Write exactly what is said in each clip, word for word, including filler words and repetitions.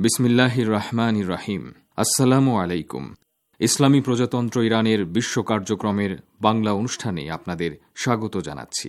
বিসমিল্লাহির রহমানির রহিম। আসসালামু আলাইকুম। ইসলামী প্রজাতন্ত্র ইরানের বিশ্ব কার্যক্রমের বাংলা অনুষ্ঠানে আপনাদের স্বাগত জানাচ্ছি।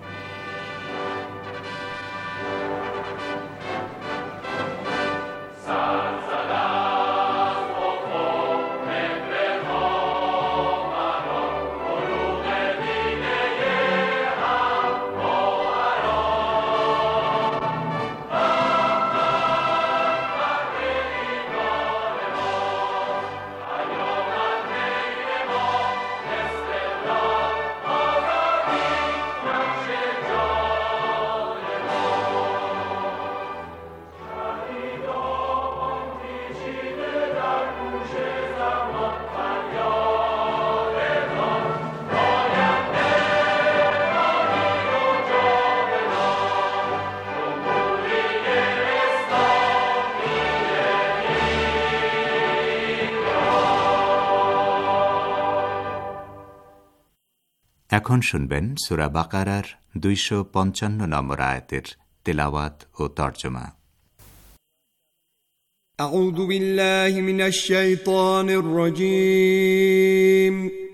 এখন শুনবেন সূরা বাকারার দুইশো পঞ্চান্ন নম্বর আয়াতের তেলাওয়াত ও তরজমা। আউযু বিল্লাহি মিনাশ শাইতানির রাজীম।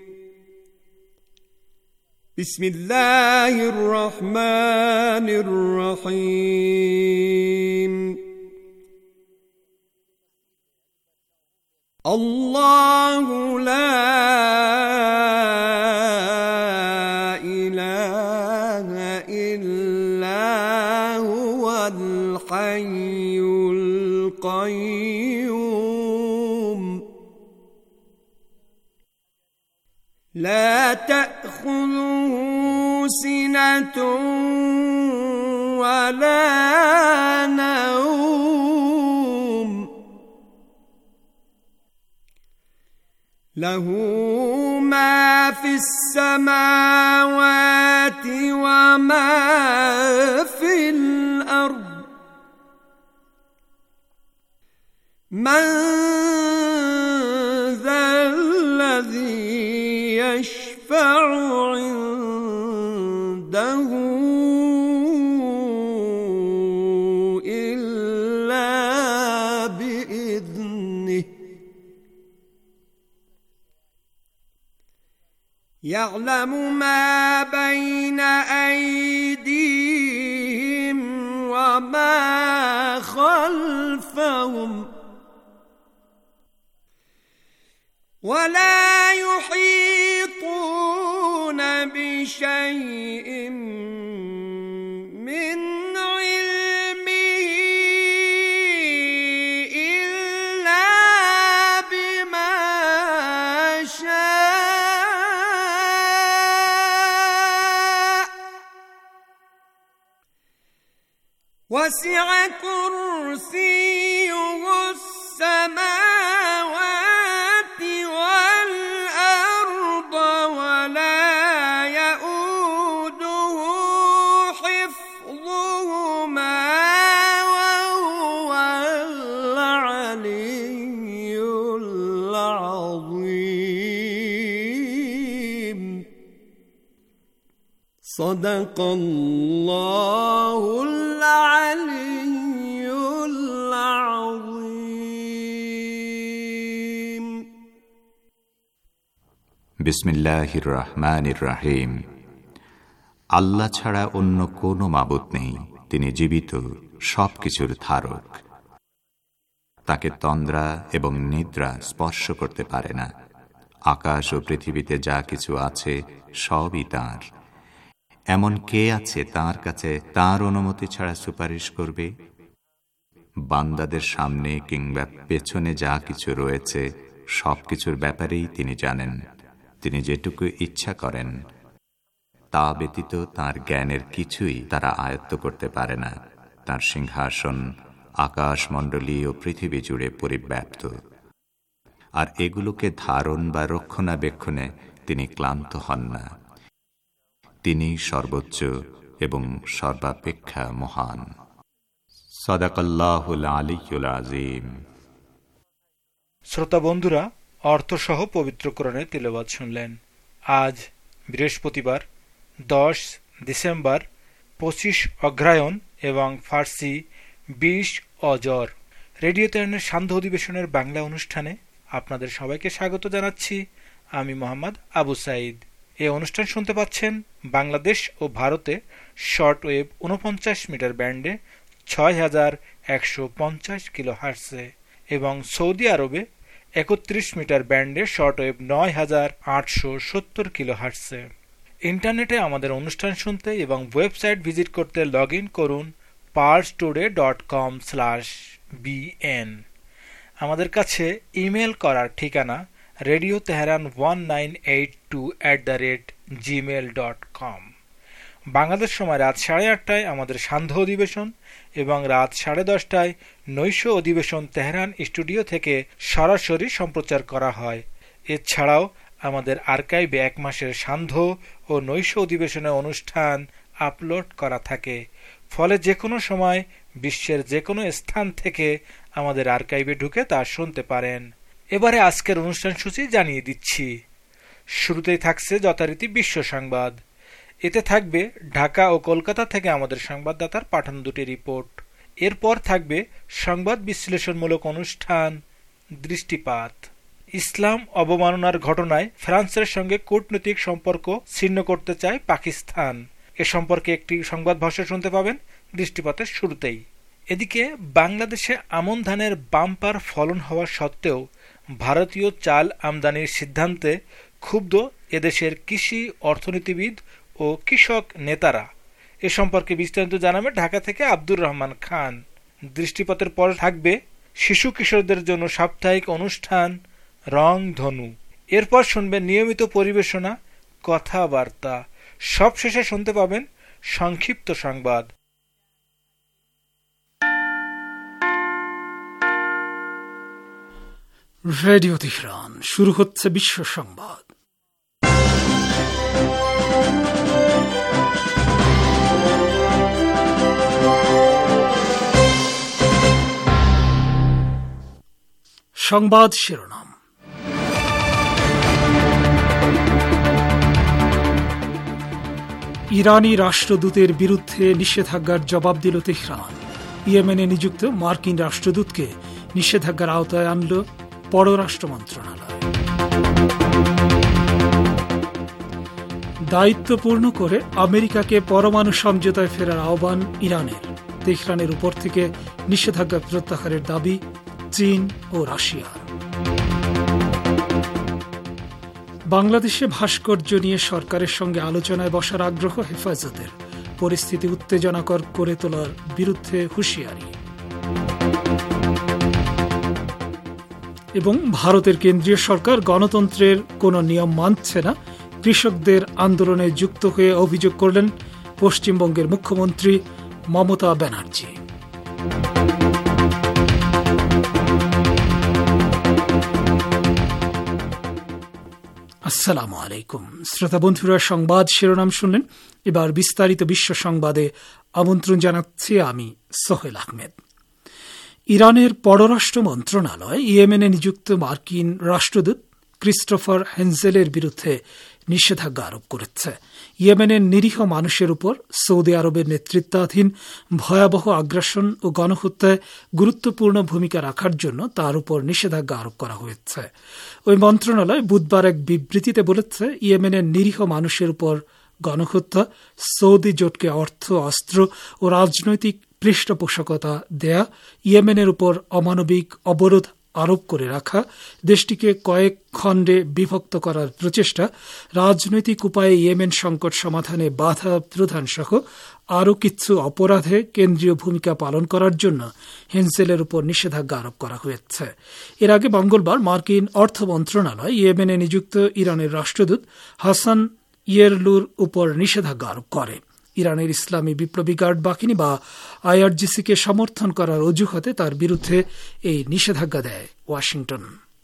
বিসমিল্লাহির রহমানির রহিম। আল্লাহু লা الحي القيوم لا تأخذه سنة ولا نوم له ما في السماوات وما في الأرض من ذا الذي يشفع عنده إلا بإذنه يعلم ما بين أيديهم وما خلفهم ولا يحيطون بشيء من علمه إلا بما شاء وسع كرسيه السماوات والأرض ولا يؤوده حفظهما وهو العلي العظيم. صدق الله العلي العظيم. বিসমিল্লাহির রহমানির রহিম। আল্লাহ ছাড়া অন্য কোনো মাবুদ নেই, তিনি জীবিত, সবকিছুর ধারক। তাকে তন্দ্রা এবং নিদ্রা স্পর্শ করতে পারে না। আকাশ ও পৃথিবীতে যা কিছু আছে সবই তাঁর। এমন কে আছে তাঁর কাছে তাঁর অনুমতি ছাড়া সুপারিশ করবে? বান্দাদের সামনে কিংবা পেছনে যা কিছু রয়েছে সবকিছুর ব্যাপারেই তিনি জানেন। তিনি যেটুকু ইচ্ছা করেন তা ব্যতীত তাঁর জ্ঞানের কিছুই তারা আয়ত্ত করতে পারে না। তাঁর সিংহাসন আকাশমণ্ডলী ও পৃথিবী জুড়ে পরিব্যাপ্ত, আর এগুলোকে ধারণ বা রক্ষণাবেক্ষণে তিনি ক্লান্ত হন না। তিনি সর্বোচ্চ এবং সর্বাপেক্ষা মহান। সাদাকাল্লাহুল আলিয়্যুল আযীম। শ্রোতা বন্ধুরা, অর্থসহ পবিত্র কোরআনের তিলাওয়াত শুনলেন। আজ বৃহস্পতিবার দশ ডিসেম্বর, পঁচিশ অগ্রহায়ণ এবং ফার্সি বিশ অজর। রেডিও তেহরানের সান্ধ্য অধিবেশনের বাংলা অনুষ্ঠানে আপনাদের সবাইকে স্বাগত জানাচ্ছি। আমি মোহাম্মদ আবু সাইদ। এই অনুষ্ঠান শুনতে পাচ্ছেন বাংলাদেশ ও ভারতে শর্ট ওয়েভ উনপঞ্চাশ মিটার ব্যান্ডে ছয় হাজার একশো পঞ্চাশ কিলো হার্টসে এবং সৌদি আরবে একত্রিশ মিটার ব্যান্ডে শর্ট ওয়েভ নয় হাজার আটশো সত্তর কিলো হার্টসে। ইন্টারনেটে আমাদের অনুষ্ঠান শুনতে এবং ওয়েবসাইট ভিজিট করতে লগ ইন করুন Pars today dot com slash BN. আমাদের কাছে ইমেল করার ঠিকানা radio Tehran one nine eight two at the rate Gmail dot com. Bangladesh সময় রাত সাড়ে আটটায় আমাদের সান্ধ্য অধিবেশন এবং রাত সাড়ে দশটায় নৈশ অধিবেশন তেহরান স্টুডিও থেকে সরাসরি সম্প্রচার করা হয়। এছাড়াও আমাদের আর্কাইভে এক মাসের সান্ধ্য ও নৈশ অধিবেশনের অনুষ্ঠান আপলোড করা থাকে, ফলে যে কোনো সময় বিশ্বের যে কোনো স্থান থেকে আমাদের আর্কাইভে ঢুকে তা শুনতে পারেন। এবারে আজকের অনুষ্ঠান সূচি জানিয়ে দিচ্ছি। শুরুতেই থাকছে যথারীতি বিশ্ব সংবাদ। এতে থাকবে ঢাকা ও কলকাতা থেকে আমাদের সংবাদদাতার পাঠানো দুটি রিপোর্ট। এরপর থাকবে সংবাদ বিশ্লেষণমূলক অনুষ্ঠান দৃষ্টিপাত। ইসলাম অবমাননার ঘটনায় ফ্রান্সের সঙ্গে কূটনৈতিক সম্পর্ক ছিন্ন করতে চায় পাকিস্তান। এ সম্পর্কে একটি সংবাদ ভাষ্য শুনতে পাবেন দৃষ্টিপাতের শুরুতেই। এদিকে বাংলাদেশে আমন ধানের বাম্পার ফলন হওয়া সত্ত্বেও ভারতীয় চাল আমদানির সিদ্ধান্তে ক্ষুব্ধ এদেশের কৃষি অর্থনীতিবিদ ও কৃষক নেতারা। এ সম্পর্কে বিস্তারিত জানাবে ঢাকা থেকে আব্দুর রহমান খান। দৃষ্টিপাতের পর থাকবে শিশু কিশোরদের জন্য সাপ্তাহিক অনুষ্ঠান রং ধনু। এরপর শুনবেন নিয়মিত পরিবেশনা কথাবার্তা। সবশেষে শুনতে পাবেন সংক্ষিপ্ত সংবাদ। রেডিও তেহরান, শুরু হচ্ছে বিশ্ব সংবাদ। সংবাদ শিরোনাম। ইরানি রাষ্ট্রদূতের বিরুদ্ধে নিষেধাজ্ঞার জবাব দিল তেহরান। ইয়েমেনে নিযুক্ত মার্কিন রাষ্ট্রদূতকে নিষেধাজ্ঞার আওতায় আনল পররাষ্ট্র মন্ত্রণালয়। দায়িত্ব পূর্ণ করে আমেরিকাকে পরমাণু সমঝোতায় ফেরার আহ্বান ইরানের। তেহরানের উপর থেকে নিষেধাজ্ঞা প্রত্যাহারের দাবি চীন ও রাশিয়ার। বাংলাদেশে ভাস্কর্য নিয়ে সরকারের সঙ্গে আলোচনায় বসার আগ্রহ হেফাজতের। পরিস্থিতি উত্তেজনাকর করে তোলার বিরুদ্ধে হুঁশিয়ারি। এবং ভারতের কেন্দ্রীয় সরকার গণতন্ত্রের কোনো নিয়ম মানছে না, কৃষকদের আন্দোলনে যুক্ত হয়ে অভিযোগ করলেন পশ্চিমবঙ্গের মুখ্যমন্ত্রী মমতা ব্যানার্জি। আসসালামু আলাইকুম শ্রোতা বন্ধুরা, সংবাদ শিরোনাম শুনলেন। এবার বিস্তারিত বিশ্ব সংবাদে আমন্ত্রণ জানাচ্ছি আমি সোহেল আহমেদ। ইরানের পররাষ্ট্র মন্ত্রণালয় ইয়েমেনে নিযুক্ত মার্কিন রাষ্ট্রদূত ক্রিস্টোফার হেনজেলের বিরুদ্ধে নিষেধাজ্ঞা আরোপ করেছে। ইয়েমেনের নিরীহ মানুষের উপর সৌদি আরবের নেতৃত্বাধীন ভয়াবহ আগ্রাসন ও গণহত্যায় গুরুত্বপূর্ণ ভূমিকা রাখার জন্য তার উপর নিষেধাজ্ঞা আরোপ করা হয়েছে। ওই মন্ত্রণালয় বুধবার এক বিবৃতিতে বলেছে, ইয়েমেনের নিরীহ মানুষের উপর গণহত্যা, সৌদি জোটকে অর্থ, অস্ত্র ও রাজনৈতিক পৃষ্ঠপোষকতা দেয়া, ইয়েমেনের উপর অমানবিক অবরোধ আরোপ করে রাখা, দেশটিকে কয়েক খণ্ডে বিভক্ত করার প্রচেষ্টা, রাজনৈতিক উপায়ে ইয়েমেন সংকট সমাধানে বাধা প্রদান সহ আরও কিছু অপরাধে কেন্দ্রীয় ভূমিকা পালন করার জন্য হেনজেলের উপর নিষেধাজ্ঞা আরোপ করা হয়েছে। এর আগে মঙ্গলবার মার্কিন অর্থ মন্ত্রণালয় ইয়েমেনে নিযুক্ত ইরানের রাষ্ট্রদূত হাসান ইয়েরলুর উপর নিষেধাজ্ঞা আরোপ করে। ইরানের ইসলামী বিপ্লবী গার্ড বাহিনী বা আইআরজিসিকে সমর্থন করার অজুহাতে তার বিরুদ্ধে এই নিষেধাজ্ঞা দেয় ওয়াশিংটন।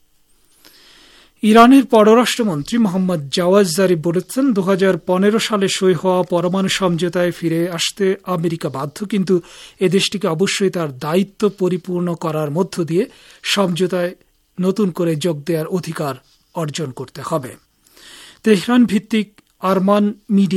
ইরানের পররাষ্ট্রমন্ত্রী মোহাম্মদ জাওয়াদ জারিফ বলেছেন, দু হাজার পনেরো সালে সই হওয়া পরমাণু সমঝোতায় ফিরে আসতে আমেরিকা বাধ্য, কিন্তু এ দেশটিকে অবশ্যই তার দায়িত্ব পরিপূর্ণ করার মধ্য দিয়ে সমঝোতায় নতুন করে যোগ দেওয়ার অধিকার অর্জন করতে হবে। তেহরান ভিত্তিক আরমান মিডিয়া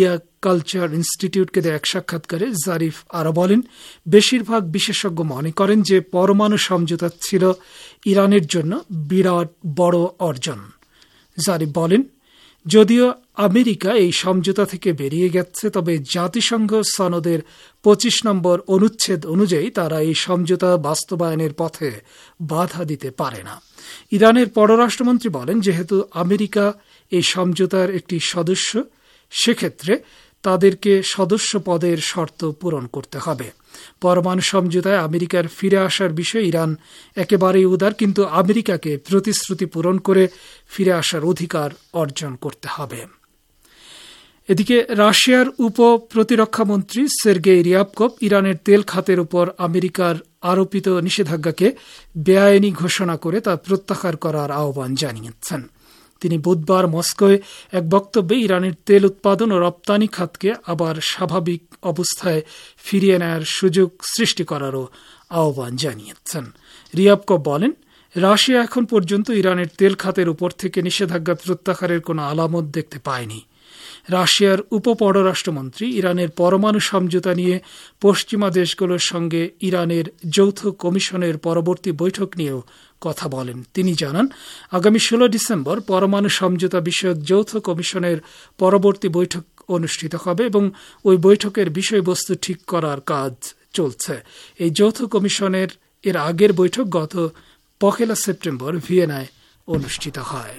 কালচার ইনস্টিটিউটকে দেয়া এক সাক্ষাৎকারে জারিফ আরও বলেন, বেশিরভাগ বিশেষজ্ঞ মনে করেন যে পরমাণু সমঝোতা ছিল ইরানের জন্য বিরাট বড় অর্জন। জারিফ বলেন, যদিও আমেরিকা এই সমঝোতা থেকে বেরিয়ে গেছে, তবে জাতিসংঘ সনদের পঁচিশ নম্বর অনুচ্ছেদ অনুযায়ী তারা এই সমঝোতা বাস্তবায়নের পথে বাধা দিতে পারে না। ইরানের পররাষ্ট্রমন্ত্রী বলেন, যেহেতু আমেরিকা এই সমঝোতার একটি সদস্য, সেক্ষেত্রে তাদেরকে সদস্য পদের শর্ত পূরণ করতে হবে। পরমাণু সমঝোতায় আমেরিকার ফিরে আসার বিষয়ে ইরান একেবারেই উদার, কিন্তু আমেরিকাকে প্রতিশ্রুতি পূরণ করে ফিরে আসার অধিকার অর্জন করতে হবে। এদিকে রাশিয়ার উপ প্রতিরক্ষামন্ত্রী সের্গেই রিয়াবকভ ইরানের তেল খাতের উপর আমেরিকার আরোপিত নিষেধাজ্ঞাকে বেআইনি ঘোষণা করে তা প্রত্যাহার করার আহ্বান জানিয়েছেন। তিনি বুধবার মস্কোয় এক বক্তব্যে ইরানের তেল উৎপাদন ও রপ্তানি খাতকে আবার স্বাভাবিক অবস্থায় ফিরিয়ে নেওয়ার সুযোগ সৃষ্টি করারও আহ্বান জানিয়েছেন। রিয়াবকভ বলেন, রাশিয়া এখন পর্যন্ত ইরানের তেল খাতের উপর থেকে নিষেধাজ্ঞা প্রত্যাহারের কোনো আলামত দেখতে পায়নি। রাশিয়ার উপ পররাষ্ট্রমন্ত্রী ইরানের পরমাণু সমঝোতা নিয়ে পশ্চিমা দেশগুলোর সঙ্গে ইরানের যৌথ কমিশনের পরবর্তী বৈঠক নিয়েও কথা বলেন। তিনি জানান, আগামী ষোলো ডিসেম্বর পরমাণু সমঝোতা বিষয়ক যৌথ কমিশনের পরবর্তী বৈঠক অনুষ্ঠিত হবে এবং ওই বৈঠকের বিষয়বস্তু ঠিক করার কাজ চলছে। এই যৌথ কমিশনের এর আগের বৈঠক গত পহেলা সেপ্টেম্বর ভিয়েনায় অনুষ্ঠিত হয়।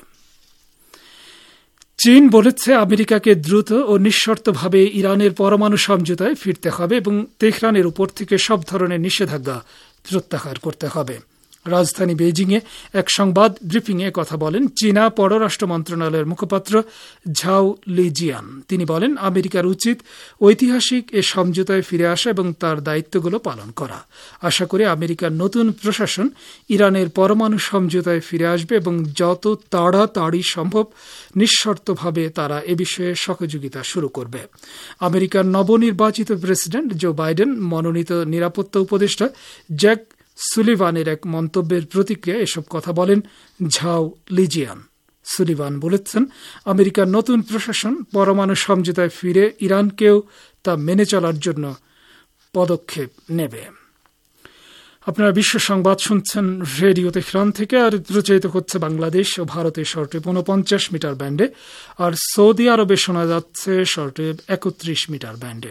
চীন বলেছে আমেরিকাকে দ্রুত ও নিঃশর্তভাবে ইরানের পরমাণু সমঝোতায় ফিরতে হবে এবং তেহরানের উপর থেকে সব ধরনের নিষেধাজ্ঞা প্রত্যাহার করতে হবে। রাজধানী বেইজিংয়ে এক সংবাদ ব্রিফিংয়ে কথা বলেন চীনা পররাষ্ট্র মন্ত্রণালয়ের মুখপাত্র ঝাও লিজিয়ান। তিনি বলেন, আমেরিকার উচিত ঐতিহাসিক এ সমঝোতায় ফিরে আসা এবং তার দায়িত্বগুলো পালন করা। আশা করি আমেরিকার নতুন প্রশাসন ইরানের পরমাণু সমঝোতায় ফিরে আসবে এবং যত তাড়াতাড়ি সম্ভব নিঃশর্তভাবে তারা এ বিষয়ে সহযোগিতা শুরু করবে। আমেরিকার নবনির্বাচিত প্রেসিডেন্ট জো বাইডেন মনোনীত নিরাপত্তা উপদেষ্টা জ্যাক সুলিভানের এক মন্তব্যের প্রতিক্রিয়া এসব কথা বলেন ঝাও লিজিয়ান। সুলিভান বলেছেন, আমেরিকার নতুন প্রশাসন পরমাণু সমঝোতায় ফিরে ইরানকেও তা মেনে চলার জন্য পদক্ষেপ নেবে। আপনারা বিশ্ব সংবাদ শুনছেন রেডিও তেহরান থেকে, আর প্রচারিত হচ্ছে বাংলাদেশ ও ভারতের শর্টওয়েভ ঊনপঞ্চাশ মিটার ব্যান্ডে, আর সৌদি আরবে শোনা যাচ্ছে শর্টওয়েভ একত্রিশ মিটার ব্যান্ডে।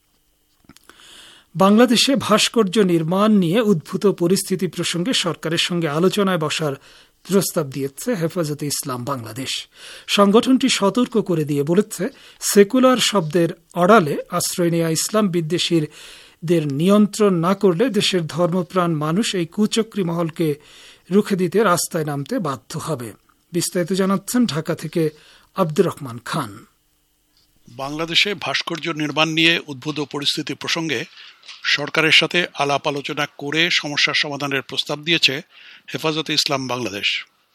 বাংলাদেশে ভাস্কর্য নির্মাণ নিয়ে উদ্ভূত পরিস্থিতি প্রসঙ্গে সরকারের সঙ্গে আলোচনায় বসার প্রস্তাব দিয়েছে হেফাজতে ইসলাম বাংলাদেশ। সংগঠনটি সতর্ক করে দিয়ে বলেছে, সেকুলার শব্দের আড়ালে আশ্রয় নেওয়া ইসলাম বিদ্বেষীদের নিয়ন্ত্রণ না করলে দেশের ধর্মপ্রাণ মানুষ এই কুচক্রী মহলকে রুখে দিতে রাস্তায় নামতে বাধ্য হবে। বিস্তারিত জানাচ্ছেন ঢাকা থেকে আব্দুর রহমান খান। বাংলাদেশে ভাস্কর্য নির্মাণ নিয়ে উদ্ভূত পরিস্থিতি প্রসঙ্গে সরকারের সাথে আলাপ আলোচনা করে সমস্যার সমাধানের প্রস্তাব দিয়েছে হেফাজতে ইসলাম বাংলাদেশ।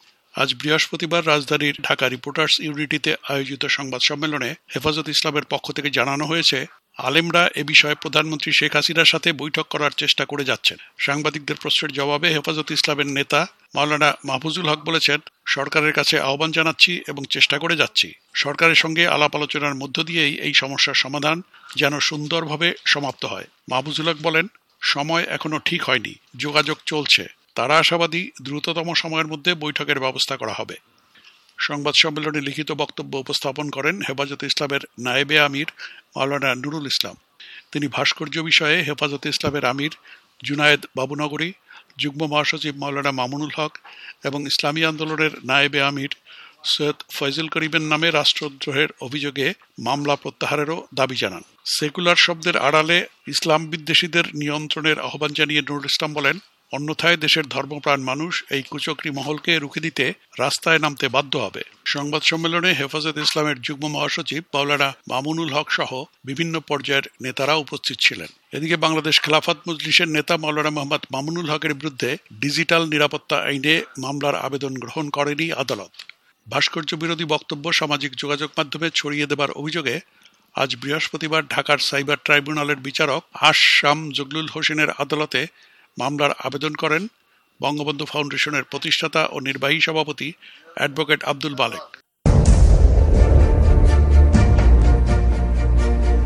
আজ বৃহস্পতিবার রাজধানীর ঢাকা রিপোর্টার্স ইউনিটিতে আয়োজিত সংবাদ সম্মেলনে হেফাজতে ইসলামের পক্ষ থেকে জানানো হয়েছে, আলেমরা এ বিষয়ে প্রধানমন্ত্রী শেখ হাসিনার সাথে বৈঠক করার চেষ্টা করে যাচ্ছেন। সাংবাদিকদের প্রশ্নের জবাবে হেফাজতে ইসলামের নেতা মাওলানা মাহফুজুল হক বলেছেন, সরকারের কাছে আহ্বান জানাচ্ছি এবং চেষ্টা করে যাচ্ছি। সরকারের সঙ্গে আলাপ আলোচনার মধ্য দিয়েই এই সমস্যার সমাধান যেন সুন্দরভাবে সমাপ্ত হয়। মাহফুজুল হক বলেন, সময় এখনো ঠিক হয়নি, যোগাযোগ চলছে। তারা আশাবাদী দ্রুততম সময়ের মধ্যে বৈঠকের ব্যবস্থা করা হবে। সংবাদ সম্মেলনে লিখিত বক্তব্য উপস্থাপন করেন হেফাজতে ইসলামের নায়েবে আমির মাওলানা নুরুল ইসলাম। তিনি ভাস্কর্য বিষয়ে হেফাজতে ইসলামের আমির জুনায়েদ বাবুনগরী, যুগ্ম মহাসচিব মাওলানা মামুনুল হক এবং ইসলামী আন্দোলনের নায়েবে আমির সৈয়দ ফয়জুল করিমের নামে রাষ্ট্রদ্রোহের অভিযোগে মামলা প্রত্যাহারেরও দাবি জানান। সেকুলার শব্দের আড়ালে ইসলাম বিদ্বেষীদের নিয়ন্ত্রণের আহ্বান জানিয়ে নুরুল ইসলাম বলেন, অন্যথায় দেশের ধর্মপ্রাণ মানুষ এই কুচক্রী মহলকে রুখে দিতে রাস্তায় নামতে বাধ্য হবে। সংবাদ সম্মেলনে হেফাজতে ইসলামের যুগ্ম মহাসচিব মাওলানা মামুনুল হক সহ বিভিন্ন পর্যায়ের নেতারা উপস্থিত ছিলেন। এদিকে বাংলাদেশ খেলাফত মজলিসের নেতা মাওলানা মোহাম্মদ মামুনুল হকের বিরুদ্ধে ডিজিটাল নিরাপত্তা আইনে মামলার আবেদন গ্রহণ করেনি আদালত। ভাস্কর্য বিরোধী বক্তব্য সামাজিক যোগাযোগ মাধ্যমে ছড়িয়ে দেবার অভিযোগে আজ বৃহস্পতিবার ঢাকার সাইবার ট্রাইব্যুনালের বিচারক আশাম জগলুল হোসেনের আদালতে মামলার আবেদন করেন বঙ্গবন্ধু ফাউন্ডেশনের প্রতিষ্ঠাতা ও নির্বাহী সভাপতি অ্যাডভোকেট আব্দুল বালেক।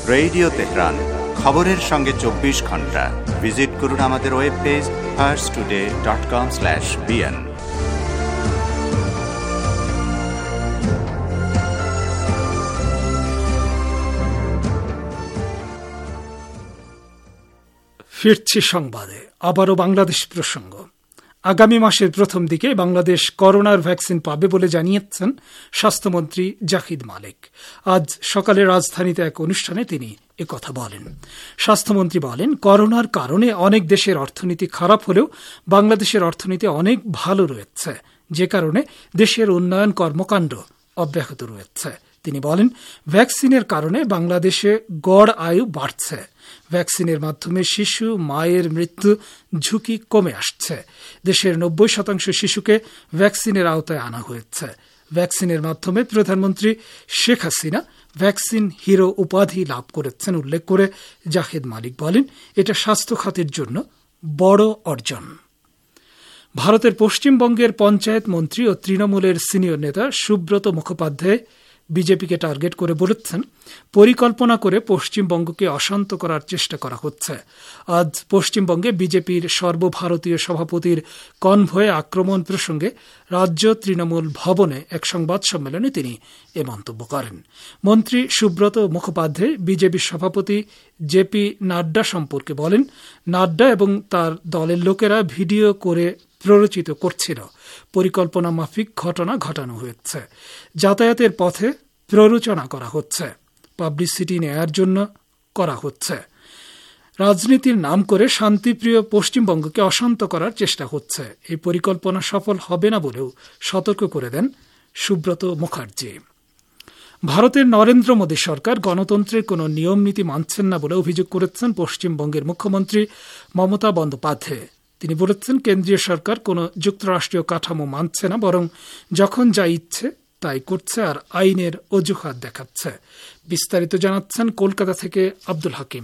রেডিও তেহরান, খবরের সঙ্গে চব্বিশ ঘন্টা। ভিজিট করুন আমাদের web page Pars today dot com slash BN. ফিরছি সংবাদে। আবারও বাংলাদেশ প্রসঙ্গ। আগামী মাসের প্রথম দিকে বাংলাদেশ করোনার ভ্যাকসিন পাবে বলে জানিয়েছেন স্বাস্থ্যমন্ত্রী জাহিদ মালিক। আজ সকালে রাজধানীতে এক অনুষ্ঠানে তিনি একথা বলেন। স্বাস্থ্যমন্ত্রী বলেন, করোনার কারণে অনেক দেশের অর্থনীতি খারাপ হলেও বাংলাদেশের অর্থনীতি অনেক ভালো রয়েছে, যে কারণে দেশের উন্নয়ন কর্মকাণ্ড অব্যাহত রয়েছে। তিনি বলেন, ভ্যাকসিনের কারণে বাংলাদেশে গড় আয়ু বাড়ছে। ভ্যাকসিনের মাধ্যমে শিশু মায়ের মৃত্যু ঝুঁকি কমে আসছে। দেশের নব্বই শতাংশ শিশুকে ভ্যাকসিনের আওতায় আনা হয়েছে। ভ্যাকসিনের মাধ্যমে প্রধানমন্ত্রী শেখ হাসিনা ভ্যাকসিন হিরো উপাধি লাভ করেছেন উল্লেখ করে জাহিদ মালিক বলেন, এটা স্বাস্থ্য খাতের জন্য বড় অর্জন। ভারতের পশ্চিমবঙ্গের পঞ্চায়েত মন্ত্রী ও তৃণমূলের সিনিয়র নেতা সুব্রত মুখোপাধ্যায় বিজেপিকে টার্গেট করে বলেছেন, পরিকল্পনা করে পশ্চিমবঙ্গকে অশান্ত করার চেষ্টা করা হচ্ছে। আজ পশ্চিমবঙ্গে বিজেপির সর্বভারতীয় সভাপতির কনভয়ে আক্রমণ প্রসঙ্গে রাজ্য তৃণমূল ভবনে এক সংবাদ সম্মেলনে তিনি এ মন্তব্য করেন। মন্ত্রী সুব্রত মুখোপাধ্যায় বিজেপি সভাপতি জেপি নাড্ডা সম্পর্কে বলেন, নাড্ডা এবং তার দলের লোকেরা ভিডিও করে প্ররোচিত করছিল। পরিকল্পনা মাফিক ঘটনা ঘটানো হয়েছে। যাতায়াতের পথে প্ররোচনা করা হচ্ছে, পাবলিসিটি নেয়ার জন্য করা হচ্ছে। রাজনীতির নাম করে শান্তিপ্রিয় পশ্চিমবঙ্গকে অশান্ত করার চেষ্টা হচ্ছে। এই পরিকল্পনা সফল হবে না বলেও সতর্ক করে দেন সুব্রত মুখার্জি। ভারতের নরেন্দ্র মোদী সরকার গণতন্ত্রের কোনো নিয়ম নীতি মানছেন না বলে অভিযোগ করেছেন পশ্চিমবঙ্গের মুখ্যমন্ত্রী মমতা বন্দ্যোপাধ্যায়। তিনি বলেছেন, কেন্দ্রীয় সরকার কোনো যুক্তরাষ্ট্রীয় কাঠামো মানছে না, বরং যখন যা ইচ্ছে তাই করছে আর আইনের অজুহাত দেখাচ্ছে। বিস্তারিত জানাচ্ছেন কলকাতা থেকে আব্দুল হাকিম।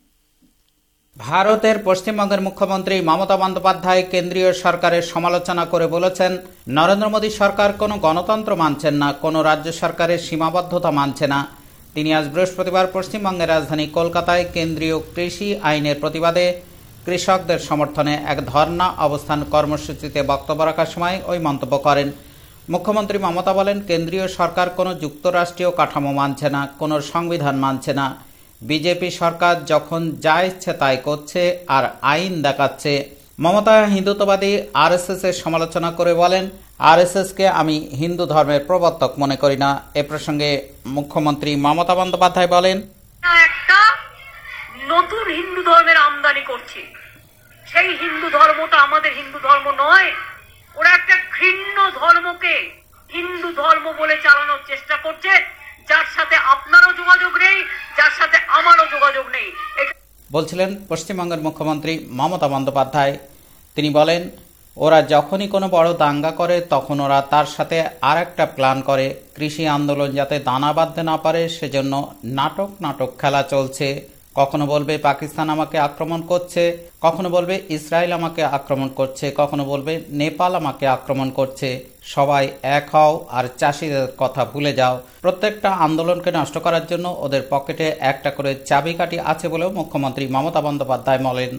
ভারতের পশ্চিমবঙ্গের মুখ্যমন্ত্রী মমতা বন্দ্যোপাধ্যায় কেন্দ্রীয় সরকারের সমালোচনা করে বলেছেন, নরেন্দ্র মোদী সরকার কোনো গণতন্ত্র মানছেন না, কোনো রাজ্য সরকারের সীমাবদ্ধতা মানছে না। তিনি আজ বৃহস্পতিবার পশ্চিমবঙ্গের রাজধানী কলকাতায় কেন্দ্রীয় কৃষি আইনের প্রতিবাদে কৃষকদের সমর্থনে এক ধর্ণা অবস্থান কর্মসূচিতে বক্তব্য রাখার সময় ওই মন্তব্য করেন। মুখ্যমন্ত্রী মমতা বলেন, কেন্দ্রীয় সরকার কোনো যুক্তরাষ্ট্রীয় কাঠামো মানছে না, কোনো সংবিধান মানছে না। বিজেপি সরকার যখন যা ইচ্ছে তাই করছে আর আইন দেখাচ্ছে। মমতা হিন্দুত্ববাদী আরএসএস এর সমালোচনা করে বলেন, আরএসএস কে আমি হিন্দু ধর্মের প্রবর্তক মনে করি না। এ প্রসঙ্গে মুখ্যমন্ত্রী মমতা বন্দ্যোপাধ্যায় বলেন, একটা নতুন হিন্দু ধর্মের আমদানি করছে। সেই হিন্দু ধর্মটা আমাদের হিন্দু ধর্ম নয়। ওরা একটা ঘৃণ্য ধর্মকে হিন্দু ধর্ম বলে চালানোর চেষ্টা করছে, যার সাথে আপনারও যোগাযোগ নেই, যার সাথে আমারও যোগাযোগ নেই। বলছিলেন পশ্চিমবঙ্গের মুখ্যমন্ত্রী মমতা বন্দ্যোপাধ্যায়। তিনি বলেন, ওরা যখনই কোনো বড় দাঙ্গা করে তখন ওরা তার সাথে আর একটা প্ল্যান করে। কৃষি আন্দোলন যাতে দানা বাঁধতে না পারে সেজন্য নাটক নাটক খেলা চলছে। কখনো বলবে পাকিস্তান আমাকে আক্রমণ করছে, কখনো বলবে ইসরায়েল আমাকে আক্রমণ করছে, কখনো বলবে নেপাল আমাকে আক্রমণ করছে। সবাই এক হও আর চাষিদের কথা ভুলে যাও। প্রত্যেকটা আন্দোলনকে নষ্ট করার জন্য ওদের পকেটে একটা করে চাবিকাঠি আছে বলেও মুখ্যমন্ত্রী মমতা বন্দ্যোপাধ্যায় বলেন।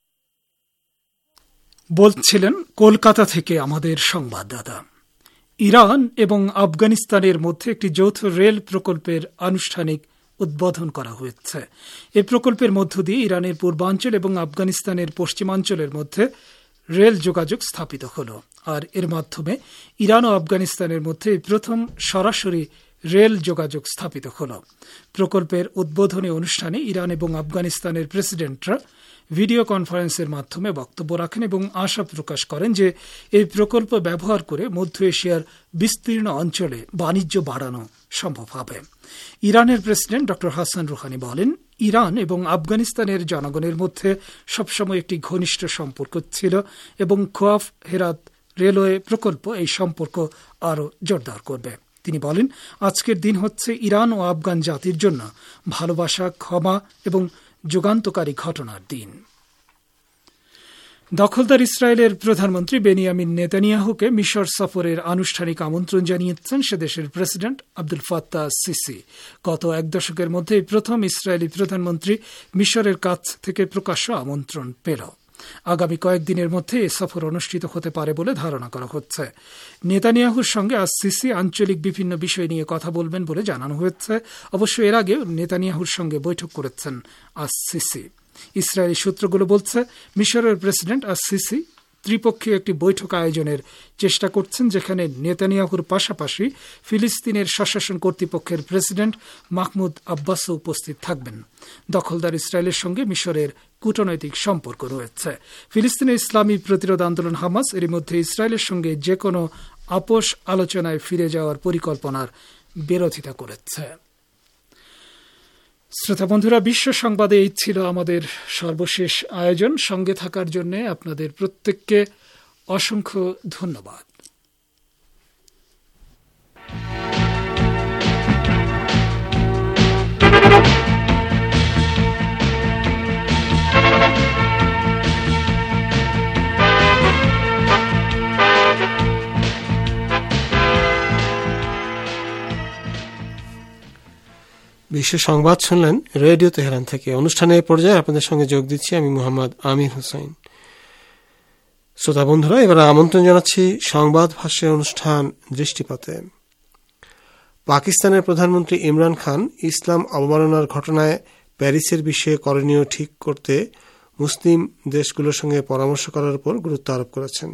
বলছিলেন কলকাতা থেকে আমাদের সংবাদদাতা। ইরান এবং আফগানিস্তানের মধ্যে একটি যৌথ রেল প্রকল্পের আনুষ্ঠানিক উদ্বোধন করা হয়েছে। এই প্রকল্পের মধ্য দিয়ে ইরানের পূর্বাঞ্চল এবং আফগানিস্তানের পশ্চিমাঞ্চলের মধ্যে রেল যোগাযোগ স্থাপিত হল। আর এর মাধ্যমে ইরান ও আফগানিস্তানের মধ্যে প্রথম সরাসরি রেল যোগাযোগ স্থাপিত হল। প্রকল্পের উদ্বোধনী অনুষ্ঠানে ইরান এবং আফগানিস্তানের প্রেসিডেন্টরা ভিডিও কনফারেন্সের মাধ্যমে বক্তব্য রাখেন এবং আশা প্রকাশ করেন যে এই প্রকল্প ব্যবহার করে মধ্য এশিয়ার বিস্তীর্ণ অঞ্চলে বাণিজ্য বাড়ানো সম্ভব হবে। ইরানের প্রেসিডেন্ট ড হাসান রুহানি বলেন, ইরান এবং আফগানিস্তানের জনগণের মধ্যে সবসময় একটি ঘনিষ্ঠ সম্পর্ক ছিল এবং খোয়াফ হেরাত রেলওয়ে প্রকল্প এই সম্পর্ক আরও জোরদার করবে। তিনি বলেন, আজকের দিন হচ্ছে ইরান ও আফগান জাতির জন্য ভালোবাসা, ক্ষমা এবং যুগান্তকারী ঘটনার দিন। দখলদার ইসরায়েলের প্রধানমন্ত্রী বেনিয়ামিন নেতানিয়াহুকে মিশর সফরের আনুষ্ঠানিক আমন্ত্রণ জানিয়েছেন সে দেশের প্রেসিডেন্ট আব্দুল ফাত্তাহ সিসি। গত এক দশকের মধ্যে প্রথম ইসরায়েলি প্রধানমন্ত্রী মিশরের কাছ থেকে প্রকাশ্য আমন্ত্রণ পেল। আগামী কয়েকদিনের মধ্যে এ সফর অনুষ্ঠিত হতে পারে বলে ধারণা করা হচ্ছে। নেতানিয়াহুর সঙ্গে আজ সিসি আঞ্চলিক বিভিন্ন বিষয় নিয়ে কথা বলবেন বলে জানানো হয়েছে। অবশ্য এর আগে নেতানিয়াহুর সঙ্গে বৈঠক করেছেন আজ সিসি। ইসরায়েলি সূত্রগুলো বলছে মিশরের প্রেসিডেন্ট আজ সিসি ত্রিপক্ষীয় একটি বৈঠক আয়োজনের চেষ্টা করছেন, যেখানে নেতানিয়াহুর পাশাপাশি ফিলিস্তিনের স্বশাসন কর্তৃপক্ষের প্রেসিডেন্ট মাহমুদ আব্বাসও উপস্থিত থাকবেন। দখলদার ইসরায়েলের সঙ্গে মিশরের কূটনৈতিক সম্পর্ক রয়েছে। ফিলিস্তিনের ইসলামী প্রতিরোধ আন্দোলন হামাস এর মধ্যে ইসরায়েলের সঙ্গে যে কোনো আপোষ আলোচনায় ফিরে যাওয়ার পরিকল্পনার বিরোধিতা করেছে। শ্রোতা বন্ধুরা, বিশ্ব সংবাদে এই ছিল আমাদের সর্বশেষ আয়োজন। সঙ্গে থাকার জন্য আপনাদের প্রত্যেককে অসংখ্য ধন্যবাদ। বিশ্ব সংবাদ শুনলেন রেডিও তেহরান থেকে। অনুষ্ঠানের পর্যায়ে আপনাদের সঙ্গে যোগ দিচ্ছি আমি মোহাম্মদ আমির হোসেন। শ্রোতা বন্ধুরা, এবার আমন্ত্রণ জানাচ্ছি সংবাদ ভাষ্যের অনুষ্ঠান দৃষ্টিপাতে। পাকিস্তানের প্রধানমন্ত্রী ইমরান খান ইসলাম অবমাননার ঘটনায় প্যারিসের বিষয়ে করণীয় ঠিক করতে মুসলিম দেশগুলোর সঙ্গে পরামর্শ করার উপর গুরুত্ব আরোপ করেছেন।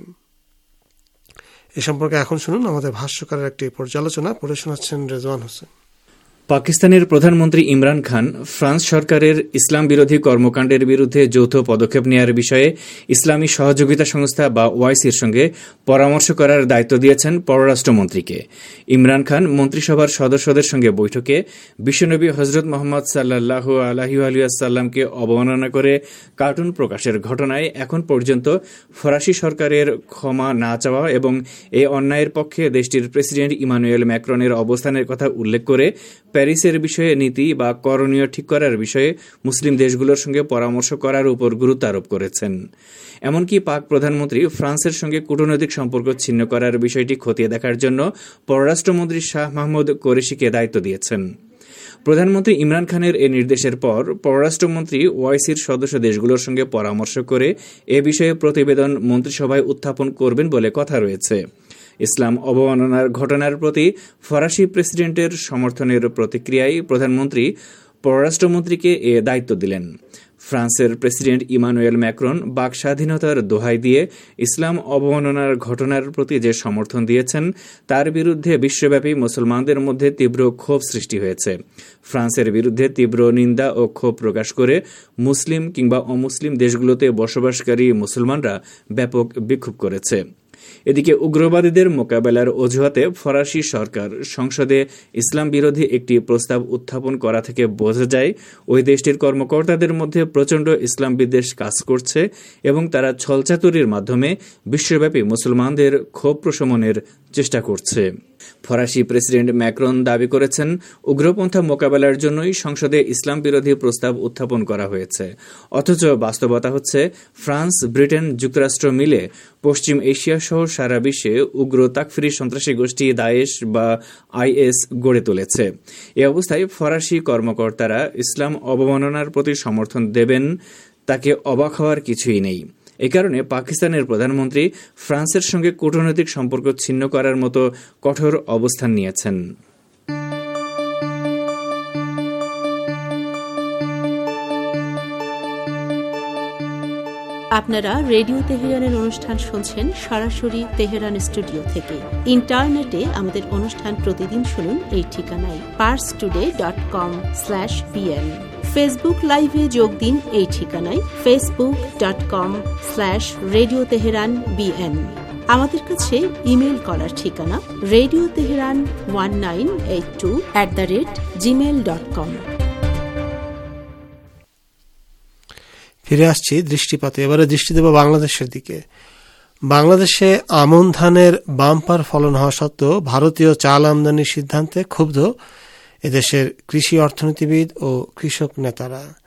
এ সম্পর্কে এখন শুনুন আমাদের ভাষ্যকারের একটি পর্যালোচনা। পড়ে শোনাচ্ছেন রেজওয়ান হোসেন। পাকিস্তানের প্রধানমন্ত্রী ইমরান খান ফ্রান্স সরকারের ইসলাম বিরোধী কর্মকাণ্ডের বিরুদ্ধে যৌথ পদক্ষেপ নেওয়ার বিষয়ে ইসলামী সহযোগিতা সংস্থা বা ওয়াইসির সঙ্গে পরামর্শ করার দায়িত্ব দিয়েছেন পররাষ্ট্রমন্ত্রীকে। ইমরান খান মন্ত্রিসভার সদস্যদের সঙ্গে বৈঠকে বিশ্বনবী হজরত মোহাম্মদ সাল্লাল্লাহু আলাইহি ওয়াসাল্লামকে অবমাননা করে কার্টুন প্রকাশের ঘটনায় এখন পর্যন্ত ফরাসি সরকারের ক্ষমা না চাওয়া এবং এই অন্যায়ের পক্ষে দেশটির প্রেসিডেন্ট ইমানুয়েল ম্যাক্রনের অবস্থানের কথা উল্লেখ করে প্যারিসের বিষয়ে নীতি বা করণীয় ঠিক করার বিষয়ে মুসলিম দেশগুলোর সঙ্গে পরামর্শ করার উপর গুরুত্ব আরোপ করেছেন। এমনকি পাক প্রধানমন্ত্রী ফ্রান্সের সঙ্গে কূটনৈতিক সম্পর্ক ছিন্ন করার বিষয়টি খতিয়ে দেখার জন্য পররাষ্ট্রমন্ত্রী শাহ মাহমুদ কোরেশিকে দায়িত্ব দিয়েছেন। প্রধানমন্ত্রী ইমরান খানের এই নির্দেশের পর পররাষ্ট্রমন্ত্রী ওয়াইসির সদস্য দেশগুলোর সঙ্গে পরামর্শ করে এ বিষয়ে প্রতিবেদন মন্ত্রিসভায় উত্থাপন করবেন বলে কথা রয়েছে। ইসলাম অবমাননার ঘটনার প্রতি ফরাসি প্রেসিডেন্টের সমর্থনের প্রতিক্রিয়ায় প্রধানমন্ত্রী পররাষ্ট্রমন্ত্রীকে এ দায়িত্ব দিলেন। ফ্রান্সের প্রেসিডেন্ট ইমানুয়েল ম্যাক্রন বাক স্বাধীনতার দোহাই দিয়ে ইসলাম অবমাননার ঘটনার প্রতি যে সমর্থন দিয়েছেন তার বিরুদ্ধে বিশ্বব্যাপী মুসলমানদের মধ্যে তীব্র ক্ষোভ সৃষ্টি হয়েছে। ফ্রান্সের বিরুদ্ধে তীব্র নিন্দা ও ক্ষোভ প্রকাশ করে মুসলিম কিংবা অমুসলিম দেশগুলোতে বসবাসকারী মুসলমানরা ব্যাপক বিক্ষোভ করেছে। এদিকে উগ্রবাদীদের মোকাবেলার অজুহাতে ফরাসি সরকার সংসদে ইসলাম বিরোধী একটি প্রস্তাব উত্থাপন করা থেকে বোঝা যায় ওই দেশটির কর্মকর্তাদের মধ্যে প্রচণ্ড ইসলাম বিদ্বেষ কাজ করছে এবং তারা ছলচাতুরির মাধ্যমে বিশ্বব্যাপী মুসলমানদের ক্ষোভ প্রশমনের চেষ্টা করছে। ফরাসি প্রেসিডেন্ট ম্যাক্রন দাবি করেছেন উগ্রপন্থা মোকাবেলার জন্যই সংসদে ইসলাম বিরোধী প্রস্তাব উত্থাপন করা হয়েছে, অথচ বাস্তবতা হচ্ছে ফ্রান্স, ব্রিটেন, যুক্তরাষ্ট্র মিলে পশ্চিম এশিয়া সহ সারা বিশ্বে উগ্র তাকফিরি সন্ত্রাসী গোষ্ঠী দায়েশ বা আইএস গড়ে তুলেছে। এ অবস্থায় ফরাসি কর্মকর্তারা ইসলাম অবমাননার প্রতি সমর্থন দেবেন তাকে অবাক হওয়ার কিছুই নেই। এ কারণে পাকিস্তানের প্রধানমন্ত্রী ফ্রান্সের সঙ্গে কূটনৈতিক সম্পর্ক ছিন্ন করার মতো কঠোর অবস্থান নিয়েছেন। আপনারা রেডিও তেহরানের অনুষ্ঠান শুনছেন সরাসরি তেহরান স্টুডিও থেকে। ইন্টারনেটে আমাদের অনুষ্ঠান প্রতিদিন শুনুন এই ঠিকানায় Pars today dot com slash BN. Facebook লাইভে যোগ দিন এই ঠিকানায় Facebook dot com slash radio Tehran BN. আমাদের কাছে ইমেল করার ঠিকানা radio Tehran one nine eight two at the rate Gmail dot com. ফিরে আসছি দৃষ্টিপাতে। এবারে দৃষ্টি দেব বাংলাদেশের দিকে। বাংলাদেশে আমন ধানের বাম্পার ফলন হওয়া সত্ত্বেও ভারতীয় চাল আমদানির সিদ্ধান্তে ক্ষুব্ধ এদেশের কৃষি অর্থনীতিবিদ ও কৃষক নেতারা।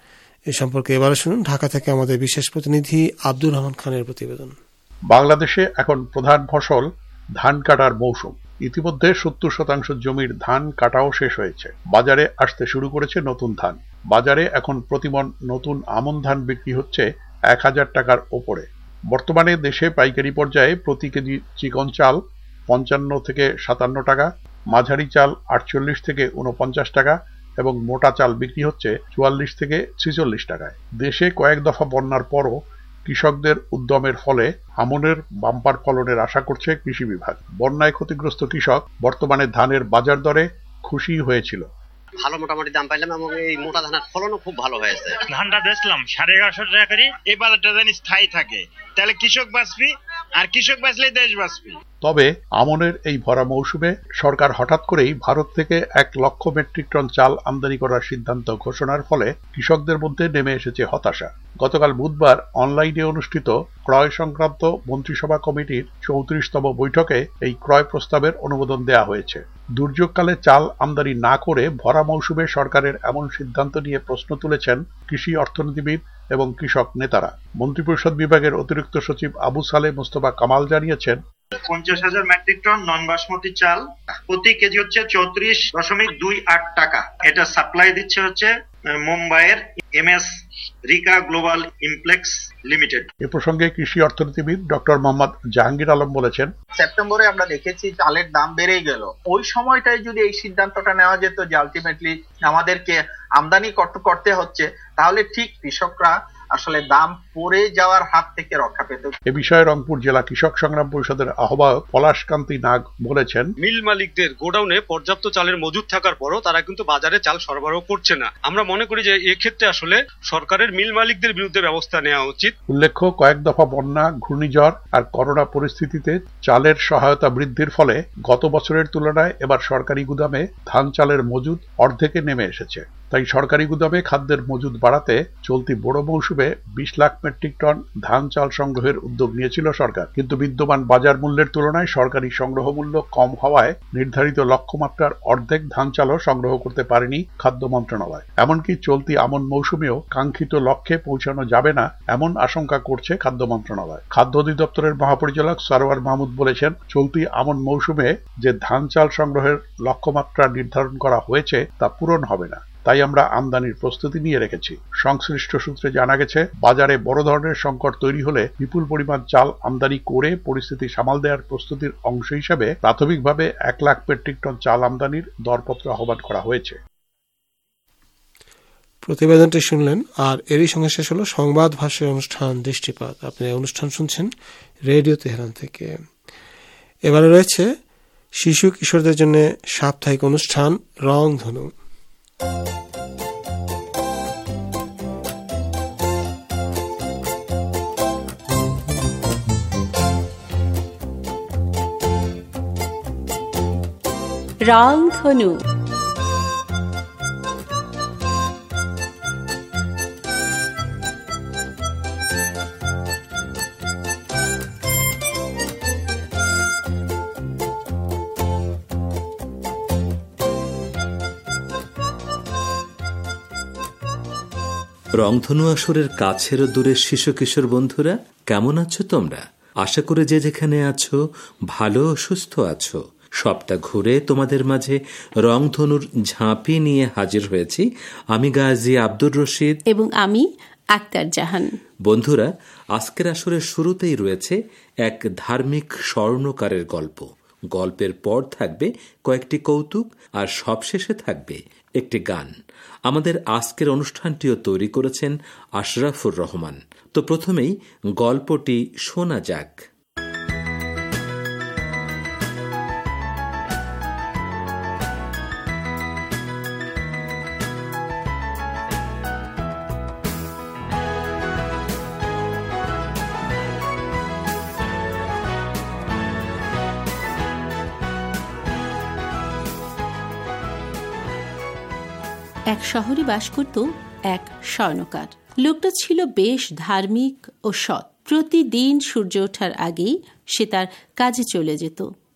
এ সম্পর্কে এবারে শুনুন ঢাকা থেকে আমাদের বিশেষ প্রতিনিধি আব্দুর রহমান খানের প্রতিবেদন। বাংলাদেশে এখন প্রধান ফসল ধান কাটার মৌসুম। ইতিমধ্যে সত্তর শতাংশ জমির ধান কাটাও শেষ হয়েছে। বাজারে আসতে শুরু করেছে নতুন ধান। বাজারে এখন প্রতিমণ নতুন আমন ধান বিক্রি হচ্ছে এক হাজার টাকার ওপরে। বর্তমানে দেশে পাইকারি পর্যায়ে প্রতি কেজি চিকন চাল পঞ্চান্ন থেকে সাতান্ন টাকা, মাঝারি চাল আটচল্লিশ থেকে উনপঞ্চাশ টাকা এবং মোটা চাল বিক্রি হচ্ছে চুয়াল্লিশ থেকে ছিচল্লিশ টাকায়। দেশে কয়েক দফা বন্যার পরও কৃষকদের উদ্যমের ফলে আমনের বাম্পার ফলনের আশা করছে কৃষি বিভাগ। বন্যায় ক্ষতিগ্রস্ত কৃষক বর্তমানে ধানের বাজার দরে খুশি হয়েছিল। ভালো মোটামুটি দাম পাইলাম এবং এই মোটা ধানের ফলনও খুব ভালো হয়েছে। ধানটা বেচলাম সাড়ে এগারোশো টাকা করে। এই বাজারটা জানি স্থায়ী থাকে, তাহলে কৃষক বাঁচবি, আর কৃষক বাঁচলে দেশ বাঁচবি। তবে আমনের এই ভরা মৌসুমে সরকার হঠাৎ করেই ভারত থেকে এক লক্ষ মেট্রিক টন চাল আমদানি করার সিদ্ধান্ত ঘোষণার ফলে কৃষকদের মধ্যে নেমে এসেছে হতাশা। গতকাল বুধবার অনলাইনে অনুষ্ঠিত ক্রয় সংক্রান্ত মন্ত্রিসভা কমিটির চৌত্রিশতম বৈঠকে এই ক্রয় প্রস্তাবের অনুমোদন দেওয়া হয়েছে। দুর্যোগকালে চাল আমদানি না করে ভরা মৌসুমে সরকারের এমন সিদ্ধান্ত নিয়ে প্রশ্ন তুলেছেন কৃষি অর্থনীতিবিদ এবং কৃষক নেতারা। মন্ত্রিপরিষদ বিভাগের অতিরিক্ত সচিব আবু সালে মুস্তফা কামাল জানিয়েছেন, পঞ্চাশ হাজার মেট্রিক টন নন বাসমতি চাল প্রতি কেজি হচ্ছে চৌত্রিশ দশমিক দুই আট টাকা। এটা সাপ্লাই দিচ্ছে হচ্ছে মুম্বাইয়ের M S Rika global implex limited. এ প্রসঙ্গে কৃষি অর্থনীতিবিদ ডক্টর মোহাম্মদ জাহাঙ্গীর আলম বলেছেন, সেপ্টেম্বরে আমরা দেখেছি চালের দাম বেড়ে গেল। ওই সময়টাই যদি এই সিদ্ধান্তটা নেওয়া যেত যে আলটিমেটলি আমাদেরকে আমদানি করতে হচ্ছে, তাহলে ঠিক কৃষকরা আসলে দাম পড়ে যাওয়ার হাত থেকে রক্ষা পেত। এ বিষয়ে রংপুর জেলা কৃষক সংগ্রাম পরিষদের আহ্বায়ক পলাশ কান্তি নাগ বলেছেন, মিল মালিকদের গোডাউনে পর্যাপ্ত চালের মজুদ থাকার পরও তারা কিন্তু বাজারে চাল সরবরাহ করছে না। আমরা মনে করি যে এক্ষেত্রে আসলে সরকারের মিল মালিকদের বিরুদ্ধে ব্যবস্থা নেওয়া উচিত। উল্লেখ্য, কয়েক দফা বন্যা, ঘূর্ণিঝড় আর করোনা পরিস্থিতিতে চালের সহায়তা বৃদ্ধির ফলে গত বছরের তুলনায় এবার সরকারি গুদামে ধান চালের মজুদ অর্ধেকে নেমে এসেছে। তাই সরকারি গুদামে খাদ্যের মজুদ বাড়াতে চলতি বড় মৌসুমে বিশ লাখ মেট্রিক টন ধান চাল সংগ্রহের উদ্যোগ নিয়েছিল সরকার। কিন্তু বিদ্যমান বাজার মূল্যের তুলনায় সরকারি সংগ্রহ মূল্য কম হওয়ায় নির্ধারিত লক্ষ্যমাত্রার অর্ধেক ধান চালও সংগ্রহ করতে পারেনি খাদ্য মন্ত্রণালয়। এমনকি চলতি আমন মৌসুমেও কাঙ্ক্ষিত লক্ষ্যে পৌঁছানো যাবে না এমন আশঙ্কা করছে খাদ্য মন্ত্রণালয়। খাদ্য অধিদপ্তরের মহাপরিচালক সরওয়ার মাহমুদ বলেছেন, চলতি আমন মৌসুমে যে ধান চাল সংগ্রহের লক্ষ্যমাত্রা নির্ধারণ করা হয়েছে তা পূরণ হবে না। তাই আমরা আমদানির প্রস্তুতি নিয়ে রেখেছি। সংশ্লিষ্ট সূত্রে জানা গেছে, বাজারে বড় ধরনের সংকট তৈরি হলে বিপুল পরিমাণ চাল আমদানি করে পরিস্থিতি সামাল দেওয়ার প্রস্তুতির অংশ হিসেবে প্রাথমিকভাবে এক লাখ মেট্রিক টন চাল আমদানির দরপত্র আহ্বান করা হয়েছে। প্রতিবেদনটি শুনলেন, আর এরই সঙ্গে শেষ হল সংবাদ ভাষ্যের অনুষ্ঠান দৃষ্টিপাত। আপনি অনুষ্ঠান শুনছেন রেডিও তেহরান থেকে। এবারে রয়েছে শিশু কিশোরদের জন্য সাপ্তাহিক অনুষ্ঠান রং ধনু। রংধনু। রংধনু আসরের কাছের ও দূরের শিশু কিশোর বন্ধুরা, কেমন আছো তোমরা? আশা করে যে যেখানে আছো ভালো ও সুস্থ আছো। সবটা ঘুরে তোমাদের মাঝে রংধনুর ঝাঁপি নিয়ে হাজির হয়েছি আমি গাজী আব্দুর রশিদ এবং আমি আক্তার জাহান। বন্ধুরা, আজকের আসরের শুরুতেই রয়েছে এক ধার্মিক স্বর্ণকারের গল্প। গল্পের পর থাকবে কয়েকটি কৌতুক আর সবশেষে থাকবে একটি গান। আমাদের আজকের অনুষ্ঠানটিও তৈরি করেছেন আশরাফুর রহমান। তো প্রথমেই গল্পটি শোনা যাক। এক শহরে বাস করত এক স্বর্ণকার। লোকটা ছিল বেশ ধার্মিক ও সৎ। প্রতিদিন সূর্য ওঠার আগেই সে তার কাজে চলে যেত।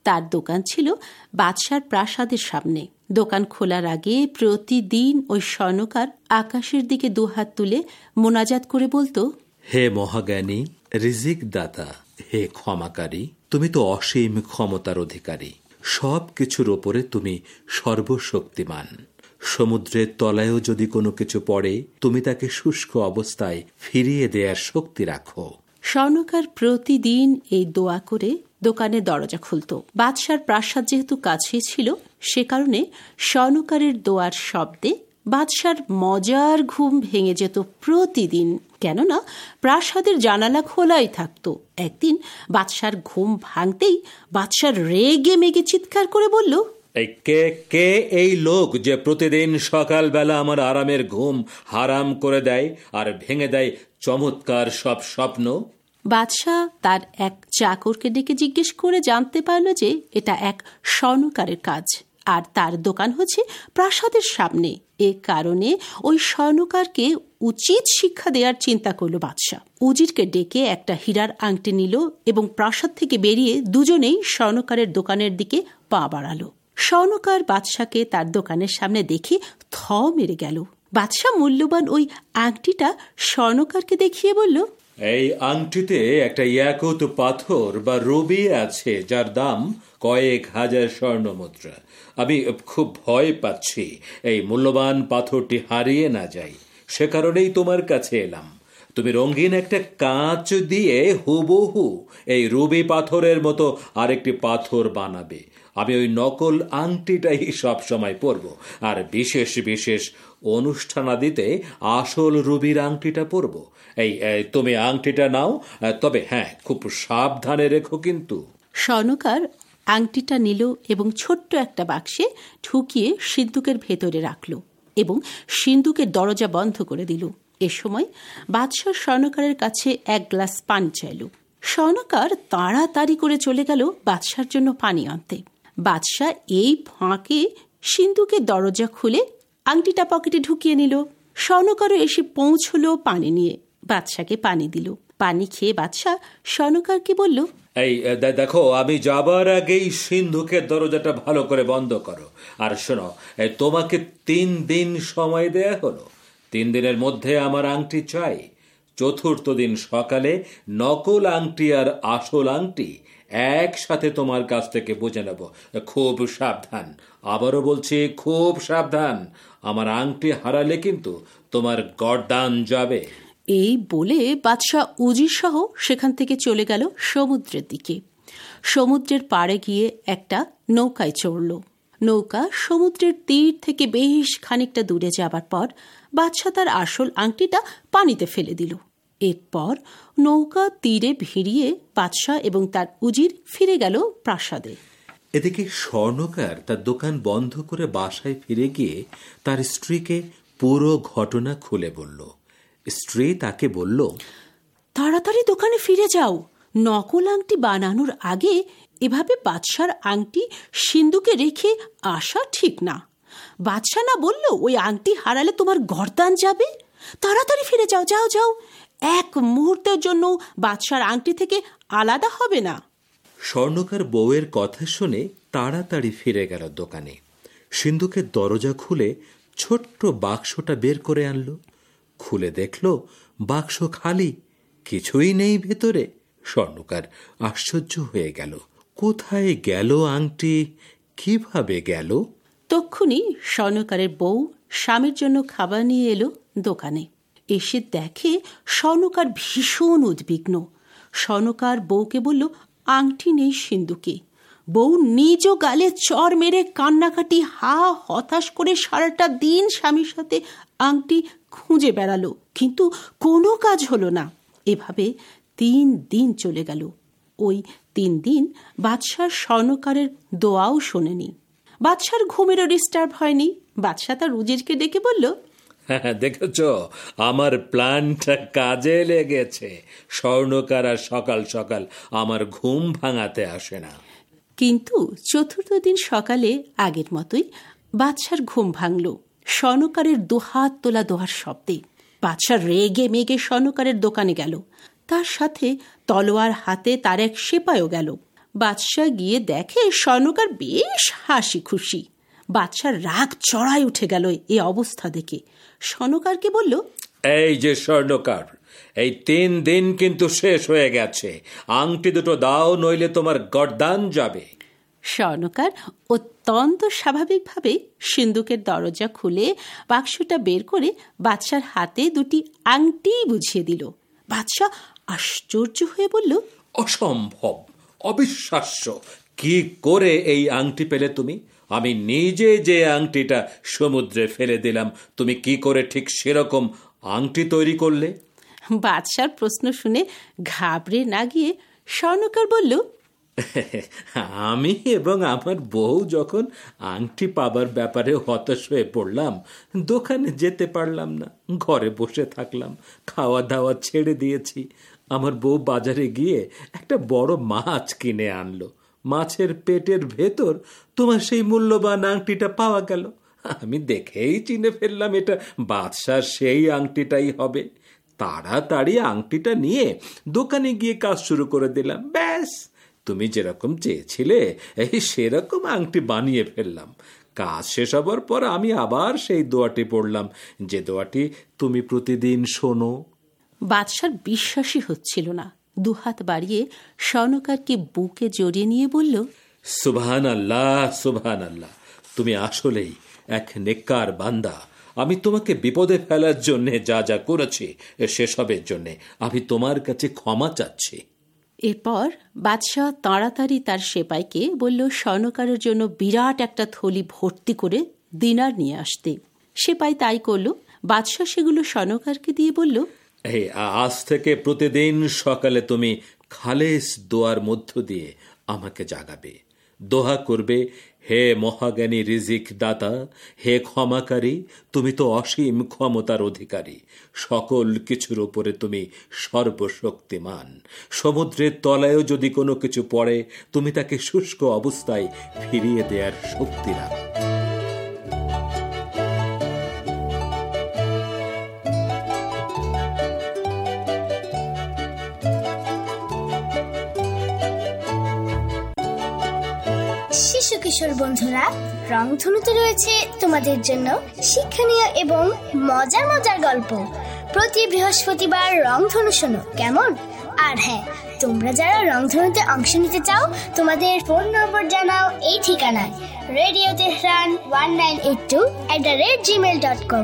তার দোকান ছিল বাদশার প্রাসাদের সামনে। দোকান খোলার আগে প্রতিদিন ওই স্বর্ণকার আকাশের দিকে দুহাত তুলে মোনাজাত করে বলতো, হে মহাজ্ঞানী, রিজিক দাতা, হে ক্ষমাকারী, তুমি তো অসীম ক্ষমতার অধিকারী, সব কিছুর ওপরে তুমি সর্বশক্তিমান। সমুদ্রের তলায়ও যদি কোনো কিছু পড়ে, তুমি তাকে শুষ্ক অবস্থায় ফিরিয়ে দেওয়ার শক্তি রাখো। স্বর্ণকার প্রতিদিন এই দোয়া করে দোকানের দরজা খুলত। বাদশার প্রাসাদ যেহেতু কাছে ছিল, সে কারণে স্বর্ণকারের দোয়ার শব্দে বাদশার মজার ঘুম ভেঙে যেত প্রতিদিন। কেননা প্রাসাদের জানালা খোলাই থাকত। একদিন বাদশার ঘুম ভাঙতেই বাদশার রেগে মেগে চিৎকার করে বলল, এই কে কে এই লোক যে প্রতিদিন সকালবেলা আমার আরামের ঘুম হারাম করে দেয় আর ভেঙে দেয় চমৎকার সব স্বপ্ন? বাদশাহ তার এক চাকরকে ডেকে জিজ্ঞেস করে জানতে পারল যে এটা এক স্বর্ণকারের কাজ, আর তার দোকান হচ্ছে প্রাসাদের সামনে। এ কারণে ওই স্বর্ণকারকে উচিত শিক্ষা দেওয়ার চিন্তা করল বাদশাহ। উজিরকে ডেকে একটা হীরার আংটি নিল এবং প্রাসাদ থেকে বেরিয়ে দুজনেই স্বর্ণকারের দোকানের দিকে পা বাড়ালো। স্বর্ণকার বাদশাকে তার দোকানের সামনে দেখে থ মেরে গেল। বাদশাহ মূল্যবান ওই আংটিটা স্বর্ণকারকে দেখিয়ে বলল, এই আংটিতে একটা ইয়াকুত পাথর বা রুবি আছে, যার দাম কয়েক হাজার স্বর্ণ মুদ্রা। আমি খুব ভয় পাচ্ছি এই মূল্যবান পাথরটি হারিয়ে না যায়, সে কারণেই তোমার কাছে এলাম। তুমি রঙিন একটা কাঁচ দিয়ে হুবহু এই রুবি পাথরের মতো আরেকটি পাথর বানাবে। আমি ওই নকল আংটিটাই সব সময় পরব, আর বিশেষ বিশেষ অনুষ্ঠানাদিতে আসল রুবির আংটিটা পরব। এই তুমি আংটিটা নাও, তবে হ্যাঁ, খুব সাবধানে রেখো কিন্তু। স্বর্ণকার আংটিটা নিল এবং ছোট্ট একটা বাক্সে ঢুকিয়ে সিন্দুকের ভেতরে রাখল এবং সিন্দুকের দরজা বন্ধ করে দিল। এ সময় বাদশাহ স্বর্ণকারের কাছে এক গ্লাস পানি চাইল। স্বর্ণকার তাড়াতাড়ি করে চলে গেল বাদশার জন্য পানি আনতে। বাদশাহ এই ফাঁকে সিন্দুকের দরজা খুলে আংটিটা পকেটে ঢুকিয়ে নিল। স্বর্ণকারও এসে পৌঁছলো পানি নিয়ে, বাদশাকে পানি দিল। পানি খেয়ে বাদশাহ স্বর্ণকারকে বলল, এই দেখো, আমি যাবার আগেই সিন্ধুকের দরজাটা ভালো করে বন্ধ করো। আর শোনো, তোমাকে তিন দিন সময় দেয়া হলো। তিন দিনের মধ্যে আমার আংটি চাই। চতুর্থ দিন সকালে নকল আংটি আর আসল আংটি একসাথে তোমার কাছ থেকে বুঝে নেব। খুব সাবধান, আবারও বলছি, খুব সাবধান। আমার আংটি হারালে কিন্তু তোমার গর্দান যাবে। এই বলে বাদশাহ উজির সহ সেখান থেকে চলে গেল সমুদ্রের দিকে। সমুদ্রের পাড়ে গিয়ে একটা নৌকায় চড়ল। নৌকা সমুদ্রের তীর থেকে বেশ খানিকটা দূরে যাবার পর বাদশাহ তার আসল আংটিটা পানিতে ফেলে দিল। এরপর নৌকা তীরে ভিড়িয়ে বাদশাহ এবং তার উজির ফিরে গেল প্রাসাদে। এদিকে স্বর্ণকার তার দোকান বন্ধ করে বাসায় ফিরে গিয়ে তার স্ত্রীকে পুরো ঘটনা খুলে বলল। স্ত্রী তাকে বলল, তাড়াতাড়ি দোকানে ফিরে যাও। নকল আংটি বানানোর আগে এভাবে বাদশার আংটি সিন্ধুকে রেখে আসা ঠিক না। বাদশাহ না বলল ওই আংটি হারালে তোমার গর্দান যাবে? তাড়াতাড়ি ফিরে যাও, যাও যাও। এক মুহূর্তের জন্য বাদশার আংটি থেকে আলাদা হবে না। স্বর্ণকার বউয়ের কথা শুনে তাড়াতাড়ি ফিরে গেল দোকানে। সিন্ধুকের দরজা খুলে ছোট্ট বাক্সটা বের করে আনলো। খুলে দেখল বাক্স খালি, কিছুই নেই ভেতরে। স্বর্ণকার আশ্চর্য হয়ে গেল। কোথায় গেল আংটি? কিভাবে গেল? তক্ষুনি স্বর্ণকারের বউ স্বামীর জন্য খাবার নিয়ে এলো দোকানে। এসে দেখে স্বর্ণকার ভীষণ উদ্বিগ্ন। স্বর্ণকার বউকে বলল, আংটি নেই সিন্ধুকে। বউ নিজ গালে চর মেরে কান্নাকাটি হা হতাশ করে সারাটা দিন স্বামীর সাথে আংটি খুঁজে বেড়ালো, কিন্তু কোনো কাজ হলো না। এভাবে তিন দিন চলে গেল। ওই তিন দিন বাদশাহ স্বর্ণকারের দোয়াও শোনেনি। বাদশার ঘুমেরও ডিস্টার্ব হয়নি। বাদশাহ তার উজিরকে ডেকে বলল, হ্যাঁ, দেখেছ, আমার প্ল্যানটা কাজে লেগেছে। স্বর্ণকার আর সকাল সকাল আমার ঘুম ভাঙাতে আসে না। কিন্তু চতুর্থ দিন সকালে আগের মতোই বাদশার ঘুম ভাঙল স্বর্ণকারের দুহাত তোলা দোহার শব্দে। বাদশা রেগে মেগে স্বর্ণকারের দোকানে গেল। তার সাথে তলোয়ার হাতে তার এক সেপাইও গেল। বাদশাহ গিয়ে দেখে স্বর্ণকার বেশ হাসি খুশি। বাদশার রাগ চড়াই উঠে গেল এই অবস্থা দেখে। স্বর্ণকারকে বলল, এই যে স্বর্ণকার, এই তিন দিন কিন্তু শেষ হয়ে গেছে, আংটি দুটো দাও, নইলে তোমার গর্দান যাবে। স্বর্ণকার অত্যন্ত স্বাভাবিকভাবে সিন্দুকের দরজা খুলে বাক্সটা বের করে বাদশার হাতে দুটি আংটি বুঝিয়ে দিল। বাদশাহ আশ্চর্য হয়ে বলল, অসম্ভব, অবিশ্বাস্য, কি করে এই আংটি পেলে তুমি? আমি নিজে যে আংটিটা সমুদ্রে ফেলে দিলাম, তুমি কি করে ঠিক সেরকম আংটি তৈরি করলে? বাদশার প্রশ্ন শুনে ঘাবড়ে না গিয়ে স্বর্ণকার বলল, আমি এবং আমার বউ যখন আংটি পাবার ব্যাপারে হতাশ হয়ে পড়লাম, দোকানে যেতে পারলাম না, ঘরে বসে থাকলাম, খাওয়া দাওয়া ছেড়ে দিয়েছি। আমার বউ বাজারে গিয়ে একটা বড় মাছ কিনে আনলো। মাছের পেটের ভেতর তোমার সেই মূল্যবান আংটিটা পাওয়া গেল। আমি দেখেই চিনে ফেললাম এটা বাদশার সেই আংটিটাই হবে। তাড়াতাড়ি আংটিটা নিয়ে দোকানে গিয়ে কাজ শুরু করে দিলাম। ব্যাস, তুমি যেরকম চেয়েছিলে এই সেরকম আংটি বানিয়ে ফেললাম। কাজ শেষ হবার পর আমি আবার সেই দোয়াটি পড়লাম, যে দোয়াটি তুমি প্রতিদিন শোনো। বাদশার বিশ্বাসই হচ্ছিল না। দুহাত বাড়িয়ে স্বর্ণকারকে বুকে জড়িয়ে নিয়ে বলল, সুবহান আল্লাহ, সুবহান আল্লাহ, তুমি আসলেই এক নেককার বান্দা। আমি তোমাকে বিপদে ফেলার জন্য যা যা করেছি সেসবের জন্য আমি তোমার কাছে ক্ষমা চাচ্ছি। এরপর বাদশাহ তাড়াতাড়ি তার সেপাইকে বলল স্বর্ণকারের জন্য বিরাট একটা থলি ভর্তি করে দিনার নিয়ে আসতে। সেপাই তাই করল। বাদশাহ সেগুলো স্বর্ণকারকে দিয়ে বলল, এই আজ থেকে প্রতিদিন সকালে তুমি খালেস দোয়ার মধ্য দিয়ে আমাকে জাগাবে, দোয়া করবে, হে মহাজ্ঞানী রিজিক দাতা, হে ক্ষমাকারী, তুমি তো অসীম ক্ষমতার অধিকারী, সকল কিছুর উপরে তুমি সর্বশক্তিমান। সমুদ্রের তলায়ও যদি কোনো কিছু পড়ে, তুমি তাকে শুষ্ক অবস্থায় ফিরিয়ে দেওয়ার শক্তি রাখো। শিশু কিশোর বন্ধুরা, রংধনুতে রয়েছে তোমাদের জন্য শিক্ষণীয় এবং মজার মজার গল্প। প্রতি বৃহস্পতিবার রংধনু শোনো, কেমন? আর হ্যাঁ, তোমরা যারা রংধনুতে অংশ নিতে চাও, তোমাদের ফোন নম্বর জানাও এই ঠিকানায়, radio Tehran one nine eight two at the rate Gmail dot com.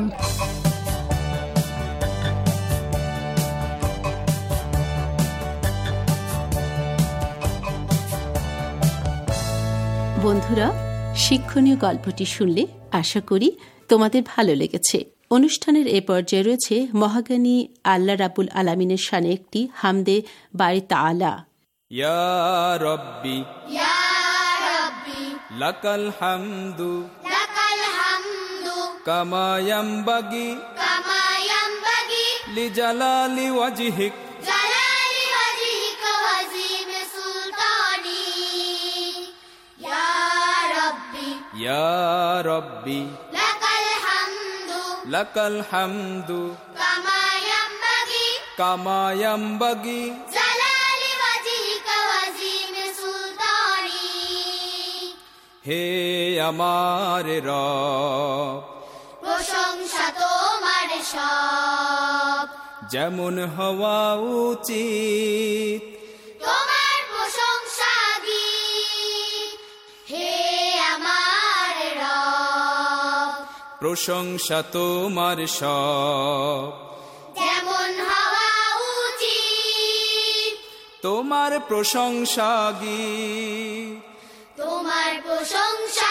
বন্ধুরা, শিক্ষণীয় গল্পটি শুনলে আশা করি তোমাদের ভালো লেগেছে। অনুষ্ঠানের এ পর্যায়ে রয়েছে মহাজ্ঞানী আল্লাহ রাব্বুল আলামিনের শানে একটি হামদে বারি তাআলা। ইয়া রাব্বি ইয়া রাব্বি লাকাল হামদু লাকাল হামদু কামা ইয়ামবাগি কামা ইয়ামবাগি লিজালালি ওয়াজহিক জালালি ওয়াজহিক ওয়া আযীম সুলতানি। ইয়া রাব্বি ইয়া রাব্বি লাকাল হামদু লাকাল হামদু কামা ইয়ামবাগি কামা ইয়ামবাগি জালালি ওয়াজহিক ওয়া আযীম সুলতানি। হে আমার রব, প্রশংসা তোমার সব, যেমন হওয়া উচিত তোমার প্রশংসা গীত। হে আমার রব, প্রশংসা তোমার সব, যেমন হওয়া উচিত তোমার প্রশংসা গীত। তোমার প্রশংসা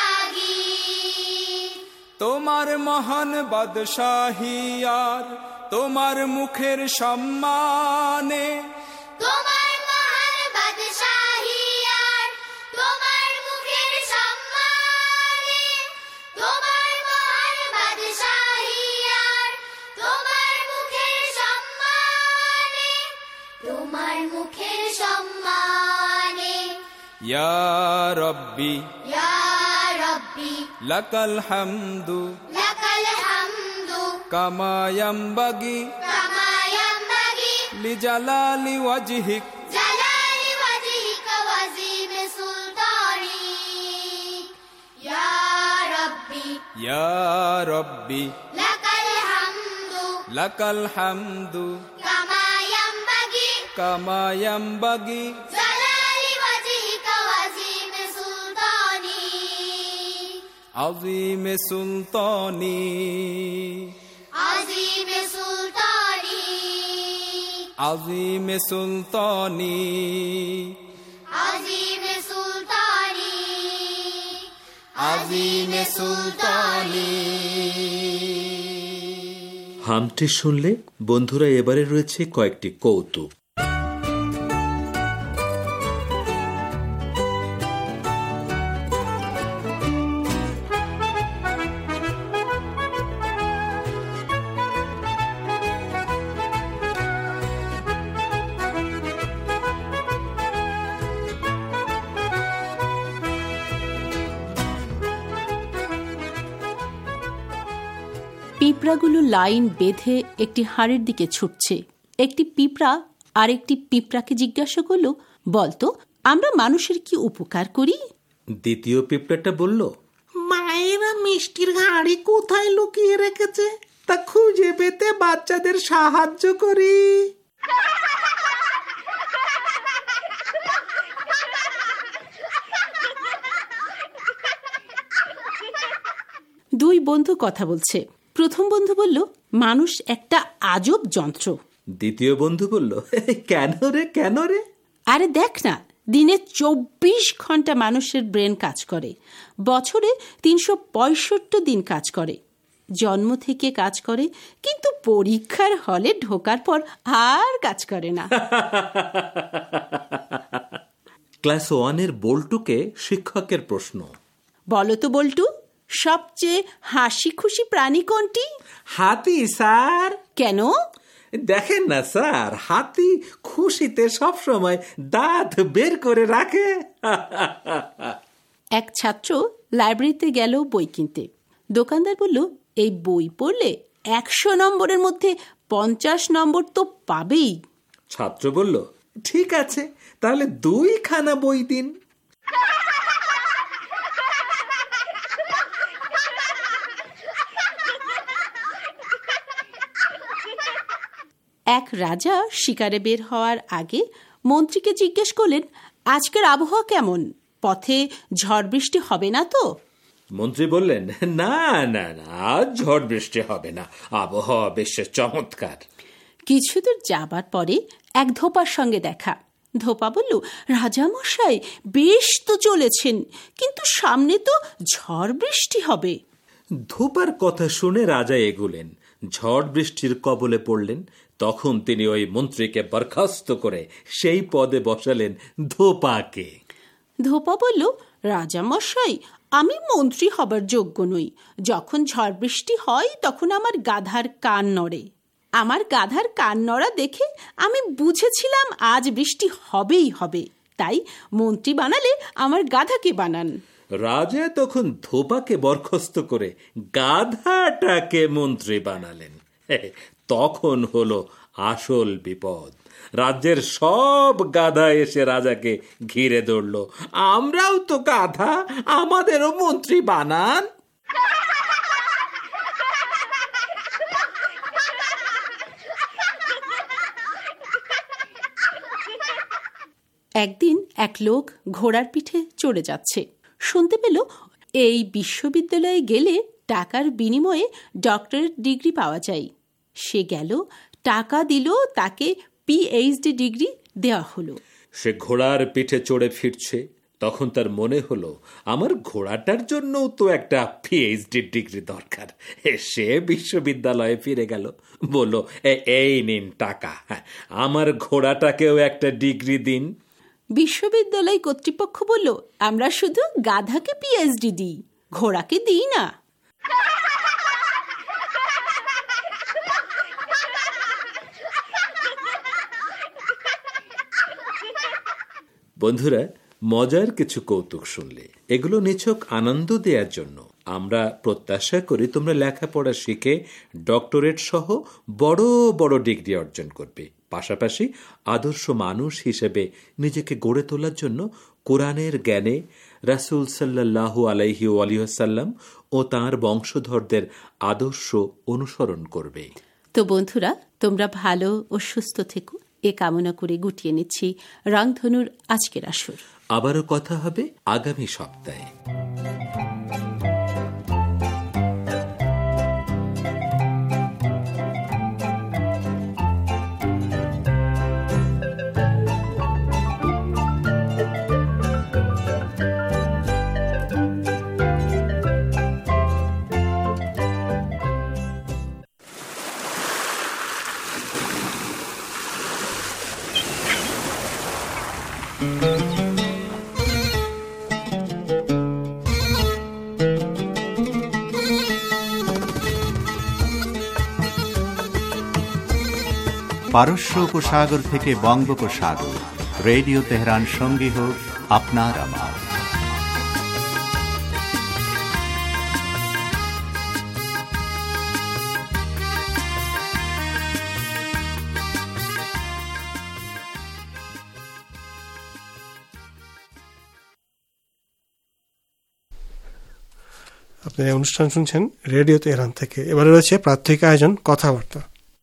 গীত, তোমার মহান বাদশাহী আর তোমার মুখের সম্মানে, তোমার মহান বাদশাহী আর তোমার মুখের সম্মানে, তোমার মহান বাদশাহী আর তোমার মুখের সম্মানে, তোমার মুখের সম্মানে। ইয়া রাব্বি ইয়া রাব্বি লাকাল হামদু লাকাল হামদু কামা ইয়ামবাগি কামা ইয়ামবাগি লিজালালি ওয়াজহিক জালালি ওয়াজহিক ওয়া আযীম ইয়া রব্বি লাকাল হামদু লাকাল হামদু কামা ইয়ামবাগি কামা ইয়ামবাগি জালালি ওয়াজহিকা ওয়াজিম সুলতানি আযীম সুলতানি আযীম সুলতানি আযীম সুলতানি আযীম সুলতানি আযীম সুলতানি। হামটি শুনলে বন্ধুরা, এবারে রয়েছে কয়েকটি কৌতুক। পিঁপড়াগুলো লাইন বেঁধে একটি হাড়ের দিকে ছুটছে। একটি পিঁপড়া আর একটি পিঁপড়াকে জিজ্ঞাসা করলো, বলতো আমরা মানুষের কি উপকার করি? দ্বিতীয় পিঁপড়াটা বলল, মায়েরা মিষ্টির হাঁড়ি কোথায় লুকিয়ে রেখেছে তা খুঁজে পেতে বাচ্চাদের সাহায্য করি। দুই বন্ধু কথা বলছে। প্রথম বন্ধু বলল, মানুষ একটা আজব যন্ত্র। দ্বিতীয় বন্ধু বলল, কেন রে কেন রে? আরে দেখ না, দিনে চব্বিশ ঘন্টা মানুষের ব্রেন কাজ করে, বছরে তিনশো পঁয়ষট্টি দিন কাজ করে, জন্ম থেকে কাজ করে, কিন্তু পরীক্ষার হলে ঢোকার পর আর কাজ করে না। ক্লাস ওয়ানের বল্টুকে শিক্ষকের প্রশ্ন, বলো তো বল্টু, সবচেয়ে হাসি খুশি প্রাণী কোনটি? হাতি স্যার। কেন? দেখেন না স্যার, হাতি খুশিতে সব সময় দাঁত বের করে রাখে। এক ছাত্র লাইব্রেরিতে গেল বই কিনতে। দোকানদার বলল, এই বই পড়লে একশো নম্বরের মধ্যে পঞ্চাশ নম্বর তো পাবেই। ছাত্র বলল, ঠিক আছে, তাহলে দুইখানা বই দিন। এক রাজা শিকারে বের হওয়ার আগে মন্ত্রীকে জিজ্ঞেস করলেন, আজকের আবহাওয়া কেমন? পথে ঝড় বৃষ্টি হবে না তো? মন্ত্রী বললেন, না না না, আজ ঝড় বৃষ্টি হবে না, আবহাওয়া বেশ চমৎকার। কিছু দূর যাবার পরে এক ধোপার সঙ্গে দেখা। ধোপা বলল, রাজামশাই বেশ তো চলেছেন, কিন্তু সামনে তো ঝড় বৃষ্টি হবে। ধোপার কথা শুনে রাজা এগুলেন, ঝড় বৃষ্টির কবলে পড়লেন। তখন তিনি ওই মন্ত্রীকে বরখাস্ত করে সেই পদে বসালেন ধোপাকে। ধোপা বলল, রাজামশাই, আমি মন্ত্রী হবার যোগ্য নই। যখন ঝড় বৃষ্টি হয় তখন আমার গাধার কান নড়ে। আমার গাধার কান নড়া দেখে আমি বুঝেছিলাম আজ বৃষ্টি হবেই হবে, তাই মন্ত্রী বানালে আমার গাধাকে বানান। রাজা তখন ধোপাকে বরখাস্ত করে গাধাটাকে মন্ত্রী বানালেন। তখন হলো আসল বিপদ। রাজ্যের সব গাধা এসে রাজাকে ঘিরে ধরল, আমরাও তো গাধা, আমাদেরও মন্ত্রী বানান। একদিন এক লোক ঘোড়ার পিঠে চড়ে যাচ্ছে। শুনতে পেল এই বিশ্ববিদ্যালয়ে গেলে টাকার বিনিময়ে ডক্টরেট ডিগ্রি পাওয়া যায়। সে গেল, টাকা দিল, তাকে পিএইচডি ডিগ্রি দেওয়া হলো। সে ঘোড়ার পিঠে চড়ে ফিরছে, তখন তার মনে হলো, আমার ঘোড়াটার জন্যও তো একটা পিএইচডি ডিগ্রি দরকার। সে বিশ্ববিদ্যালয়ে ফিরে গেল, বলল, এই নিন টাকা, আমার ঘোড়াটাকেও একটা ডিগ্রি দিন। বিশ্ববিদ্যালয় কর্তৃপক্ষ বলল, আমরা শুধু গাধাকে পিএইচডি দিই, ঘোড়াকে দিই না। বন্ধুরা, মজার কিছু কৌতুক শুনলে এগুলো নিছক আনন্দ দেওয়ার জন্য। আমরা প্রত্যাশা করি তোমরা লেখাপড়া শিখে ডক্টরেট সহ বড় বড় ডিগ্রি অর্জন করবে, পাশাপাশি আদর্শ মানুষ হিসেবে নিজেকে গড়ে তোলার জন্য কোরআনের জ্ঞানে রাসূল সাল্লাল্লাহু আলাইহি ওয়াসাল্লাম ও তাঁর বংশধরদের আদর্শ অনুসরণ করবে। তো বন্ধুরা, তোমরা ভালো ও সুস্থ থেকো এ কামনা করে গুটিয়ে নিচ্ছি রংধনুর আজকের আসর। আবারও কথা হবে আগামী সপ্তাহে। পারস্য উপসাগর থেকে বঙ্গোপসাগর, রেডিও তেহরান সঙ্গী হোক আপনার আমার। আপনারা অনুষ্ঠান শুনছেন রেডিও তেহরান থেকে। এবারে রয়েছে প্রাত্যহিক আয়োজন কথাবার্তা।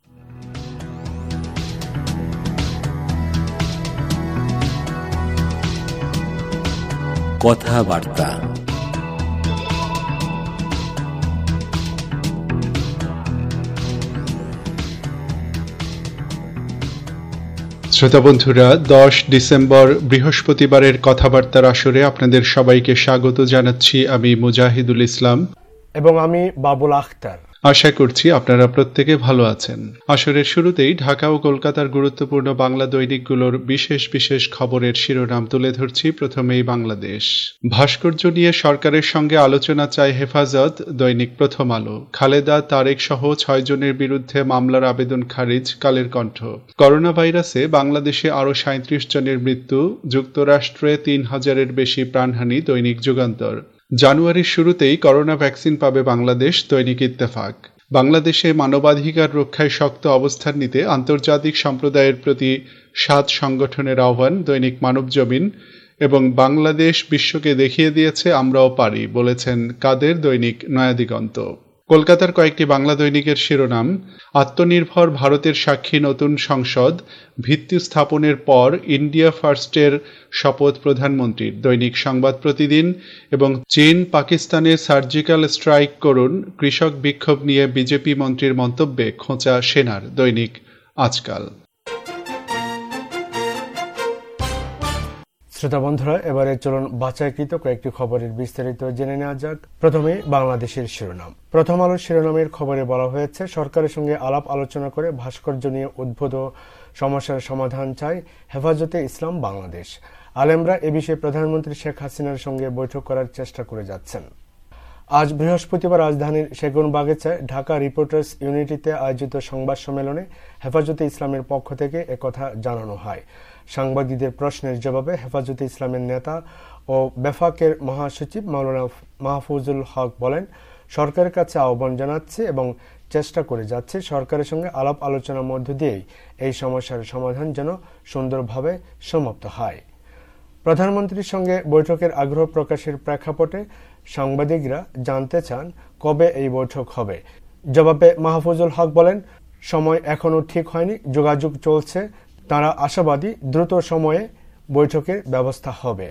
কথাবার্তা শ্রোতা বন্ধুরা, দশ ডিসেম্বর বৃহস্পতিবারের কথাবার্তার আসরে আপনাদের সবাইকে স্বাগত জানাচ্ছি। আমি মুজাহিদুল ইসলাম এবং আমি বাবুল আখতার। আশা করছি আপনারা প্রত্যেকে ভালো আছেন। আসরের শুরুতেই ঢাকা ও কলকাতার গুরুত্বপূর্ণ বাংলা দৈনিকগুলোর বিশেষ বিশেষ খবরের শিরোনাম তুলে ধরছি। প্রথমেই বাংলাদেশ। ভাস্কর্য নিয়ে সরকারের সঙ্গে আলোচনা চায় হেফাজত, দৈনিক প্রথম আলো। খালেদা, তারেক সহ ছয় জনের বিরুদ্ধে মামলার আবেদন খারিজ, কালের কণ্ঠ। করোনা ভাইরাসে বাংলাদেশে আরও সাঁত্রিশ জনের মৃত্যু, যুক্তরাষ্ট্রে তিন হাজারের বেশি প্রাণহানি, দৈনিক যুগান্তর। জানুয়ারির শুরুতেই করোনা ভ্যাকসিন পাবে বাংলাদেশ, দৈনিক ইত্তেফাক। বাংলাদেশে মানবাধিকার রক্ষায় শক্ত অবস্থান নিতে আন্তর্জাতিক সম্প্রদায়ের প্রতি সাত সংগঠনের আহ্বান, দৈনিক মানবজমিন। এবং বাংলাদেশ বিশ্বকে দেখিয়ে দিয়েছে আমরাও পারি, বলেছেন কাদের, দৈনিক নয়াদিগন্ত। কলকাতার কয়েকটি বাংলা দৈনিকের শিরোনাম: আত্মনির্ভর ভারতের সাক্ষী নতুন সংসদ, ভিত্তি স্থাপনের পর ইন্ডিয়া ফার্স্টের শপথ প্রধানমন্ত্রীর, দৈনিক সংবাদ প্রতিদিন। এবং চীন পাকিস্তানে সার্জিক্যাল স্ট্রাইক করুন, কৃষক বিক্ষোভ নিয়ে বিজেপি মন্ত্রীর মন্তব্যে খোঁচা সেনার, দৈনিক আজকাল। শ্রোতা বন্ধুরা, এবারে চলুন বাছাইকৃত কয়েকটি খবরের বিস্তারিত জেনে নেওয়া যাক। প্রথমে বাংলাদেশের শিরোনাম। প্রথম আলোর শিরোনামের খবরে বলা হয়েছে, সরকারের সঙ্গে আলাপ আলোচনা করে ভাস্কর্য নিয়ে উদ্ভূত সমস্যার সমাধান চায় হেফাজতে ইসলাম বাংলাদেশ। আলেমরা এ বিষয়ে প্রধানমন্ত্রী শেখ হাসিনার সঙ্গে বৈঠক করার চেষ্টা করে যাচ্ছেন। আজ বৃহস্পতিবার রাজধানীর সেগুন বাগিচায় ঢাকা রিপোর্টার্স ইউনিটিতে আয়োজিত সংবাদ সম্মেলনে হেফাজতে ইসলামের পক্ষ থেকে একথা জানানো হয়। সাংবাদিকদের প্রশ্নের জবাবে হেফাজতে ইসলামের নেতা ও বেফাকের মহাসচিব মাওলানা মাহফুজুল হক বলেন, সরকারের কাছে আহ্বান জানাচ্ছে এবং চেষ্টা করে যাচ্ছে সরকারের সঙ্গে আলাপ আলোচনার মধ্য দিয়েই এই সমস্যার সমাধান যেন সুন্দরভাবে সমাপ্ত হয়। প্রধানমন্ত্রীর সঙ্গে বৈঠকের আগ্রহ প্রকাশের প্রেক্ষাপটে সাংবাদিকরা জানতে চান কবে এই বৈঠক হবে। জবাবে মাহফুজুল হক বলেন, সময় এখনো ঠিক হয়নি, যোগাযোগ চলছে। তারা আশাবাদী দ্রুত সময়ে বৈঠকের ব্যবস্থা হবে।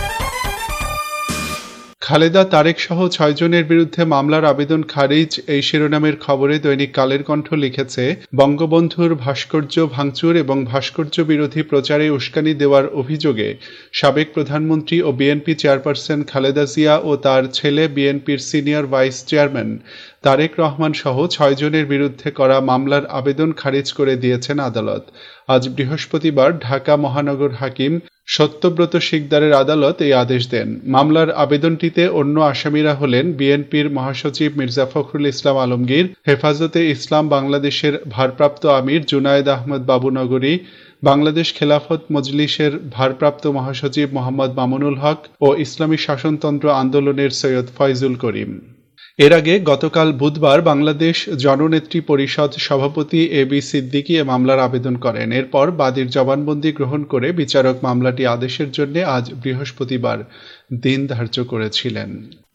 খালেদা, তারেক সহ ছয় জনের বিরুদ্ধে মামলার আবেদন খারিজ, এই শিরোনামের খবরে দৈনিক কালের কণ্ঠ লিখেছে, বঙ্গবন্ধুর ভাস্কর্য ভাঙচুর এবং ভাস্কর্য বিরোধী প্রচারে উস্কানি দেওয়ার অভিযোগে সাবেক প্রধানমন্ত্রী ও বিএনপি চেয়ারপারসন খালেদা জিয়া ও তার ছেলে বিএনপির senior vice chairman Tarique Rahman সহ ছয় জনের বিরুদ্ধে করা মামলার আবেদন খারিজ করে দিয়েছেন আদালত। আজ বৃহস্পতিবার ঢাকা মহানগর হাকিম সত্যব্রত শিকদারের আদালত এই আদেশ দেন। মামলার আবেদনটিতে অন্য আসামিরা হলেন বিএনপির মহাসচিব মির্জা ফখরুল ইসলাম আলমগীর, হেফাজতে ইসলাম বাংলাদেশের ভারপ্রাপ্ত আমির জুনায়েদ আহমদ বাবুনগরী, বাংলাদেশ খেলাফত মজলিসের ভারপ্রাপ্ত মহাসচিব মোহাম্মদ মামুনুল হক ও ইসলামী শাসনতন্ত্র আন্দোলনের সৈয়দ ফয়জুল করিম। এর আগে গতকাল বুধবার বাংলাদেশ জননেত্রী পরিষদ সভাপতি এ বি সিদ্দিকী এ মামলার আবেদন করেন। এরপর বাদীর জবানবন্দি গ্রহণ করে বিচারক মামলাটি আদেশের জন্য আজ বৃহস্পতিবার দিন ধার্য করেছিলেন।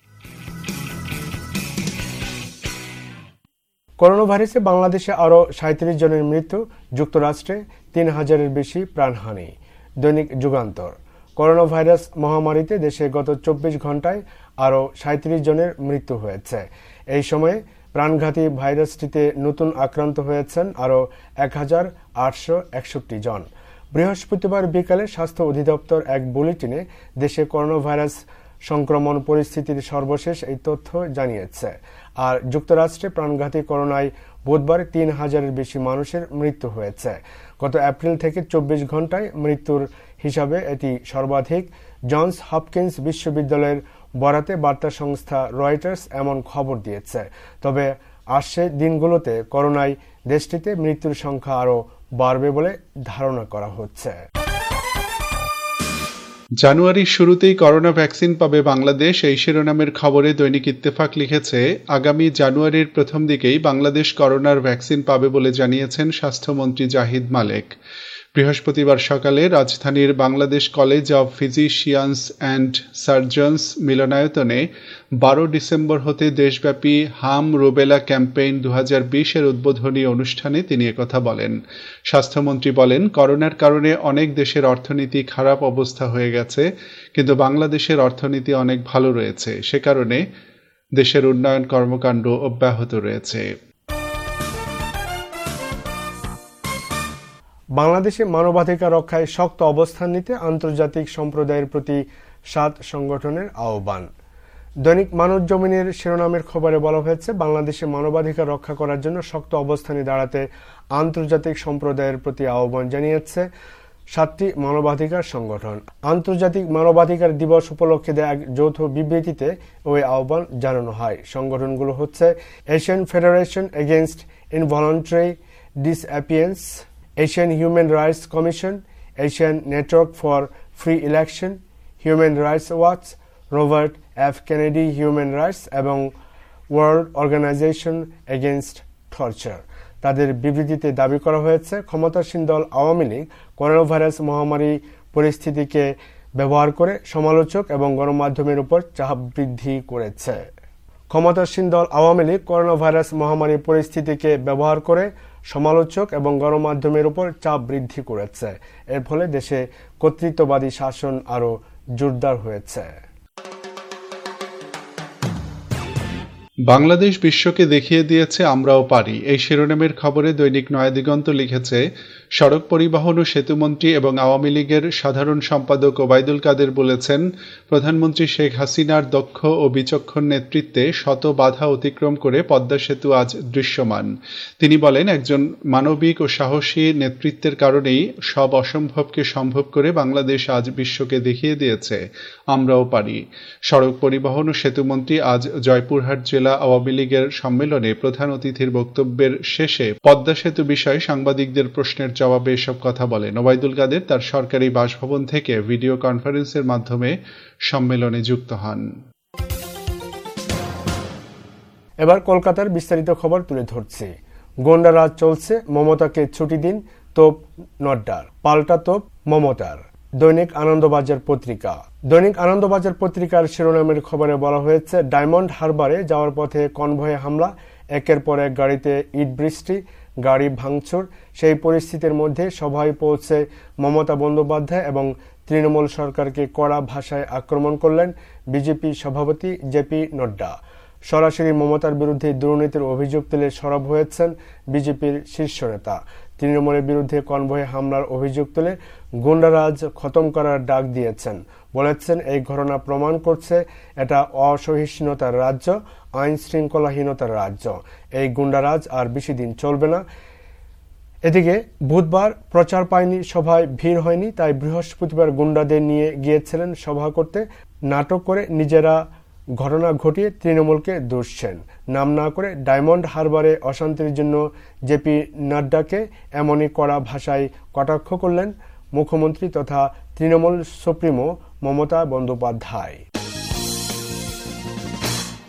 করোনা ভাইরাসে বাংলাদেশে আরও সাঁত্রিশ জনের মৃত্যু, যুক্তরাষ্ট্রে তিন হাজারের বেশি প্রাণহানি। দৈনিক যুগান্তর। করোনা ভাইরাস মহামারীতে দেশে গত চব্বিশ ঘন্টায় আরও সাঁত্রিশ জনের মৃত্যু হয়েছে। এই সময়ে প্রাণঘাতী ভাইরাসটিতে নতুন আক্রান্ত হয়েছেন আরও এক হাজার আটশো একষট্টি জন। বৃহস্পতিবার বিকালে স্বাস্থ্য অধিদপ্তর এক বুলেটিনে দেশে করোনা ভাইরাস সংক্রমণ পরিস্থিতির সর্বশেষ এই তথ্য জানিয়েছে। আর যুক্তরাষ্ট্রে প্রাণঘাতী করোনায় বুধবার তিন হাজারের বেশি মানুষের মৃত্যু হয়েছে। গত এপ্রিল থেকে চব্বিশ ঘন্টায় মৃত্যুর হিসাবে এটি সর্বাধিক। জনস হপকিন্স বিশ্ববিদ্যালয়ের বরাতে বার্তা সংস্থা রয়টার্স এমন খবর দিয়েছে। তবে আসছে দিনগুলোতে করোনায় দেশটিতে মৃত্যুর সংখ্যা আরও বাড়বে বলে ধারণা করা হচ্ছে। জানুয়ারির শুরুতেই করোনা ভ্যাকসিন পাবে বাংলাদেশ, এই শিরোনামের খবরে দৈনিক ইত্তেফাক লিখেছে, আগামী জানুয়ারির প্রথম দিকেই বাংলাদেশ করোনার ভ্যাকসিন পাবে বলে জানিয়েছেন স্বাস্থ্যমন্ত্রী জাহিদ মালেক। বৃহস্পতিবার সকালে রাজধানীর Bangladesh college of physicians and surgeons মিলনায়তনে বারো ডিসেম্বর হতে দেশব্যাপী হাম রুবেলা ক্যাম্পেইন দু হাজার বিশ এর উদ্বোধনী অনুষ্ঠানে তিনি একথা বলেন। স্বাস্থ্যমন্ত্রী বলেন, করোনার কারণে অনেক দেশের অর্থনীতি খারাপ অবস্থা হয়ে গেছে, কিন্তু বাংলাদেশের অর্থনীতি অনেক ভালো রয়েছে। সে কারণে দেশের উন্নয়ন কর্মকাণ্ড অব্যাহত রয়েছে। বাংলাদেশে মানবাধিকার রক্ষায় শক্ত অবস্থান নিতে আন্তর্জাতিক সম্প্রদায়ের প্রতি সাত সংগঠনের আহ্বান। দৈনিক মানবজমিনের শিরোনামের খবরে বলা হয়েছে, বাংলাদেশে মানবাধিকার রক্ষা করার জন্য শক্ত অবস্থানে দাঁড়াতে আন্তর্জাতিক সম্প্রদায়ের প্রতি আহ্বান জানিয়েছে সাতটি মানবাধিকার সংগঠন। আন্তর্জাতিক মানবাধিকার দিবস উপলক্ষে দেয়া এক যৌথ বিবৃতিতে ওই আহ্বান জানানো হয়। সংগঠনগুলো হচ্ছে Asian federation against involuntary disappearance, Asian Human Rights Commission, Asian Network for Free Election, Human Rights Watch, Robert F. Kennedy Human Rights এবং ওয়ার্ল্ড অর্গানাইজেশন এগেইনস্ট টর্চার। তাদের বিবৃতিতে দাবি করা হয়েছে, ক্ষমতাসীন দল আওয়ামী লীগ করোনা ভাইরাস মহামারী পরিস্থিতিকে ব্যবহার করে সমালোচক এবং গণমাধ্যমের উপর চাপ বৃদ্ধি করেছে। ক্ষমতাসীন দল আওয়ামী লীগ করোনা ভাইরাস মহামারী পরিস্থিতিকে ব্যবহার করে সমালোচক এবং গণমাধ্যমের উপর চাপ বৃদ্ধি করেছে। এর ফলে দেশে কর্তৃত্ববাদী শাসন আরও জোরদার হয়েছে। বাংলাদেশ বিশ্বকে দেখিয়ে দিয়েছে আমরাও পারি, এই শিরোনামের খবরে দৈনিক নয়াদিগন্ত লিখেছে, সড়ক পরিবহন ও সেতুমন্ত্রী এবং আওয়ামী লীগের সাধারণ সম্পাদক ওবায়দুল কাদের বলেছেন, প্রধানমন্ত্রী শেখ হাসিনার দক্ষ ও বিচক্ষণ নেতৃত্বে শত বাধা অতিক্রম করে পদ্মা সেতু আজ দৃশ্যমান। তিনি বলেন, একজন মানবিক ও সাহসী নেতৃত্বের কারণেই সব অসম্ভবকে সম্ভব করে বাংলাদেশ আজ বিশ্বকে দেখিয়ে দিয়েছে আমরাও পারি। সড়ক পরিবহন ও সেতুমন্ত্রী আজ জয়পুরহাট জেলা আওয়ামী লীগের সম্মেলনে প্রধান অতিথির বক্তব্যের শেষে পদ্মা সেতু বিষয়ে সাংবাদিকদের প্রশ্নের জবাবে এসব কথা বলেন। ওবায়দুল কাদের তার সরকারি বাসভবন থেকে ভিডিও কনফারেন্সের মাধ্যমে সম্মেলনে যুক্ত হন। এবার কলকাতার বিস্তারিত খবর তুলে ধরছি। গোন্ডা রাজ চলছে, মমতাকে ছুটি দিন, তোপ নড্ডার, পাল্টা তোপ মমতার। দৈনিক আনন্দবাজার পত্রিকা। দৈনিক আনন্দবাজার পত্রিকার শিরোনামের খবরে বলা হয়েছে, ডায়মন্ড হারবারে যাওয়ার পথে কনভয়ে হামলা, একের পর এক গাড়িতে ইট বৃষ্টি, গাড়ি ভাঙচুর। সেই পরিস্থিতির মধ্যে সভায় পৌঁছে মমতা বন্দ্যোপাধ্যায় এবং তৃণমূল সরকারকে কড়া ভাষায় আক্রমণ করলেন বিজেপি সভাপতি জেপি নড্ডা। সরাসরি মমতার বিরুদ্ধে দুর্নীতির অভিযোগ তুলে সরব হয়েছেন বিজেপির শীর্ষ নেতা। তৃণমূলের বিরুদ্ধে কনভয়ে হামলার অভিযোগ তুলে গুন্ডারাজ খতম করার ডাক দিয়েছেন। বলেছেন, এই ঘটনা প্রমাণ করছে এটা অসহিষ্ণুতার রাজ্য, আইন শৃঙ্খলাহীনতার রাজ্য। এই গুন্ডারাজ আর বেশি দিন চলবে না। এদিকে বুধবার প্রচার পায়নি, সভায় ভিড় হয়নি, তাই বৃহস্পতিবার গুন্ডাদের নিয়ে গিয়েছিলেন সভা করতে। নাটক করে নিজেরা ঘটনা ঘটিয়ে তৃণমূলকে দুষছেন। নাম না করে ডায়মন্ড হারবারে অশান্তির জন্য জেপি নাড্ডাকে এমনই কড়া ভাষায় কটাক্ষ করলেন মুখ্যমন্ত্রী তথা তৃণমূল সুপ্রিমো মমতা বন্দ্যোপাধ্যায়।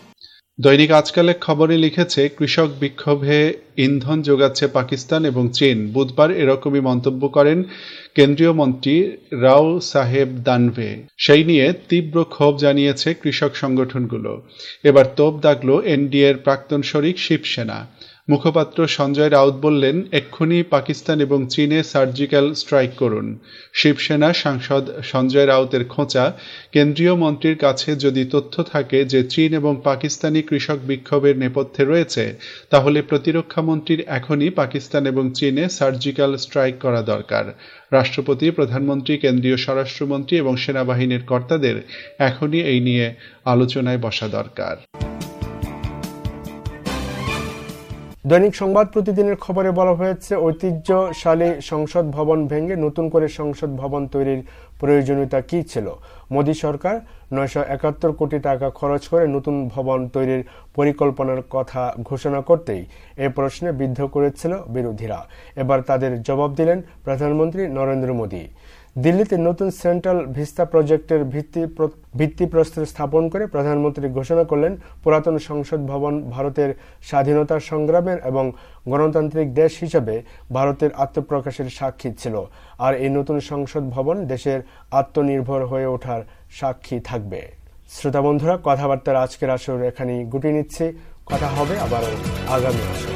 দৈনিক আজকালের খবরে লিখেছে, কৃষক বিক্ষোভে ইন্ধন যোগাচ্ছে পাকিস্তান এবং চীন। বুধবার এরকমই মন্তব্য করেন কেন্দ্রীয় মন্ত্রী রাও সাহেব দানভে। সেই নিয়ে তীব্র ক্ষোভ জানিয়েছে কৃষক সংগঠনগুলো। এবার তোপ দাগল এনডিএর প্রাক্তন শরিক শিবসেনা। মুখপাত্র সঞ্জয় রাউত বললেন, এক্ষুনি পাকিস্তান এবং চীনে সার্জিক্যাল স্ট্রাইক করুন। শিবসেনা সাংসদ সঞ্জয় রাউতের খোঁচা, কেন্দ্রীয় মন্ত্রীর কাছে যদি তথ্য থাকে যে চীন এবং পাকিস্তানি কৃষক বিক্ষোভের নেপথ্যে রয়েছে, তাহলে প্রতিরক্ষা মন্ত্রীর এখনই পাকিস্তান এবং চীনে সার্জিক্যাল স্ট্রাইক করা দরকার। রাষ্ট্রপতি, প্রধানমন্ত্রী, কেন্দ্রীয় স্বরাষ্ট্রমন্ত্রী এবং সেনাবাহিনীর কর্তাদের এখনই এই নিয়ে আলোচনায় বসা দরকার। দৈনিক সংবাদ প্রতিদিনের খবরে বলা হয়েছে, ঐতিহ্যশালী সংসদ ভবন ভেঙে নতুন করে সংসদ ভবন তৈরির প্রয়োজনীয়তা কি ছিল? মোদী সরকার নয়শো একাত্তর কোটি টাকা খরচ করে নতুন ভবন তৈরির পরিকল্পনার কথা ঘোষণা করতেই এ প্রশ্নে বিদ্ধ করেছিল বিরোধীরা। এবার তাদের জবাব দিলেন প্রধানমন্ত্রী নরেন্দ্র মোদী। দিল্লিতে নতুন সেন্ট্রাল ভিস্তা প্রজেক্টের ভিত্তি ভিত্তিপ্রস্তর স্থাপন করে প্রধানমন্ত্রী ঘোষণা করলেন, পুরাতন সংসদ ভবন ভারতের স্বাধীনতা সংগ্রামের এবং গণতান্ত্রিক দেশ হিসেবে ভারতের আত্মপ্রকাশের সাক্ষী ছিল। আর এই নতুন সংসদ ভবন দেশের আত্মনির্ভর হয়ে ওঠার সাক্ষী থাকবে। শ্রোতা বন্ধুরা, কথাবার্তার আজকের আসর এখানেই গুটিয়ে নিচ্ছে। কথা হবে আবার আগামী আসরে।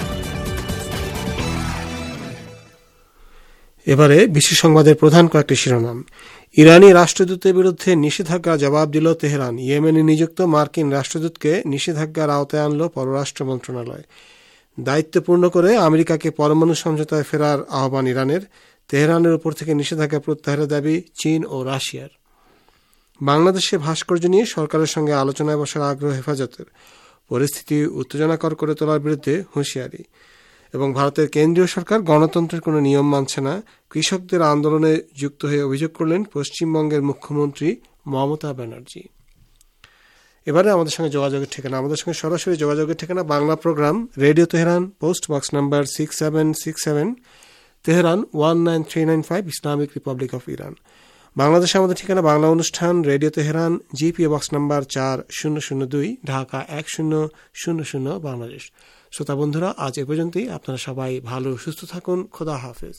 এবারে বিশ্ব সংবাদের প্রধান কয়েকটি শিরোনাম। ইরানি রাষ্ট্রদূতের বিরুদ্ধে নিষেধাজ্ঞার জবাব দিল তেহরান। ইয়েমেনে নিযুক্ত মার্কিন রাষ্ট্রদূতকে নিষেধাজ্ঞার আওতায় আনল পররাষ্ট্র মন্ত্রণালয়। দায়িত্ব পূর্ণ করে আমেরিকাকে পরমাণু সমঝোতায় ফেরার আহ্বান ইরানের। তেহরানের উপর থেকে নিষেধাজ্ঞা প্রত্যাহারের দাবি চীন ও রাশিয়ার। বাংলাদেশে ভাস্কর্য নিয়ে সরকারের সঙ্গে আলোচনায় বসার আগ্রহ হেফাজতের। পরিস্থিতি উত্তেজনাকর করে তোলার বিরুদ্ধে হুঁশিয়ারি। এবং ভারতের কেন্দ্রীয় সরকার গণতন্ত্রের কোনো নিয়ম মানছে না, কৃষকদের আন্দোলনে যুক্ত হয়ে অভিযোগ করলেন পশ্চিমবঙ্গের মুখ্যমন্ত্রী মমতা ব্যানার্জি। এবারে আমাদের সঙ্গে যোগাযোগের ঠিকানা, আমাদের সঙ্গে সরাসরি যোগাযোগের ঠিকানা Bangla programme, radio Tehran, post box number six seven six seven, Tehran one nine three nine five, Islamic republic of Iran. বাংলাদেশে আমাদের ঠিকানা বাংলা অনুষ্ঠান, radio Tehran, GPO box number চার শূন্য শূন্য দুই, ঢাকা এক শূন্য শূন্য শূন্য, বাংলাদেশ। শ্রোতা বন্ধুরা, আজ এ পর্যন্তই। আপনারা সবাই ভালো সুস্থ থাকুন। খোদা হাফেজ।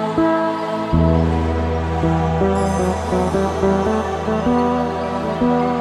Thank you.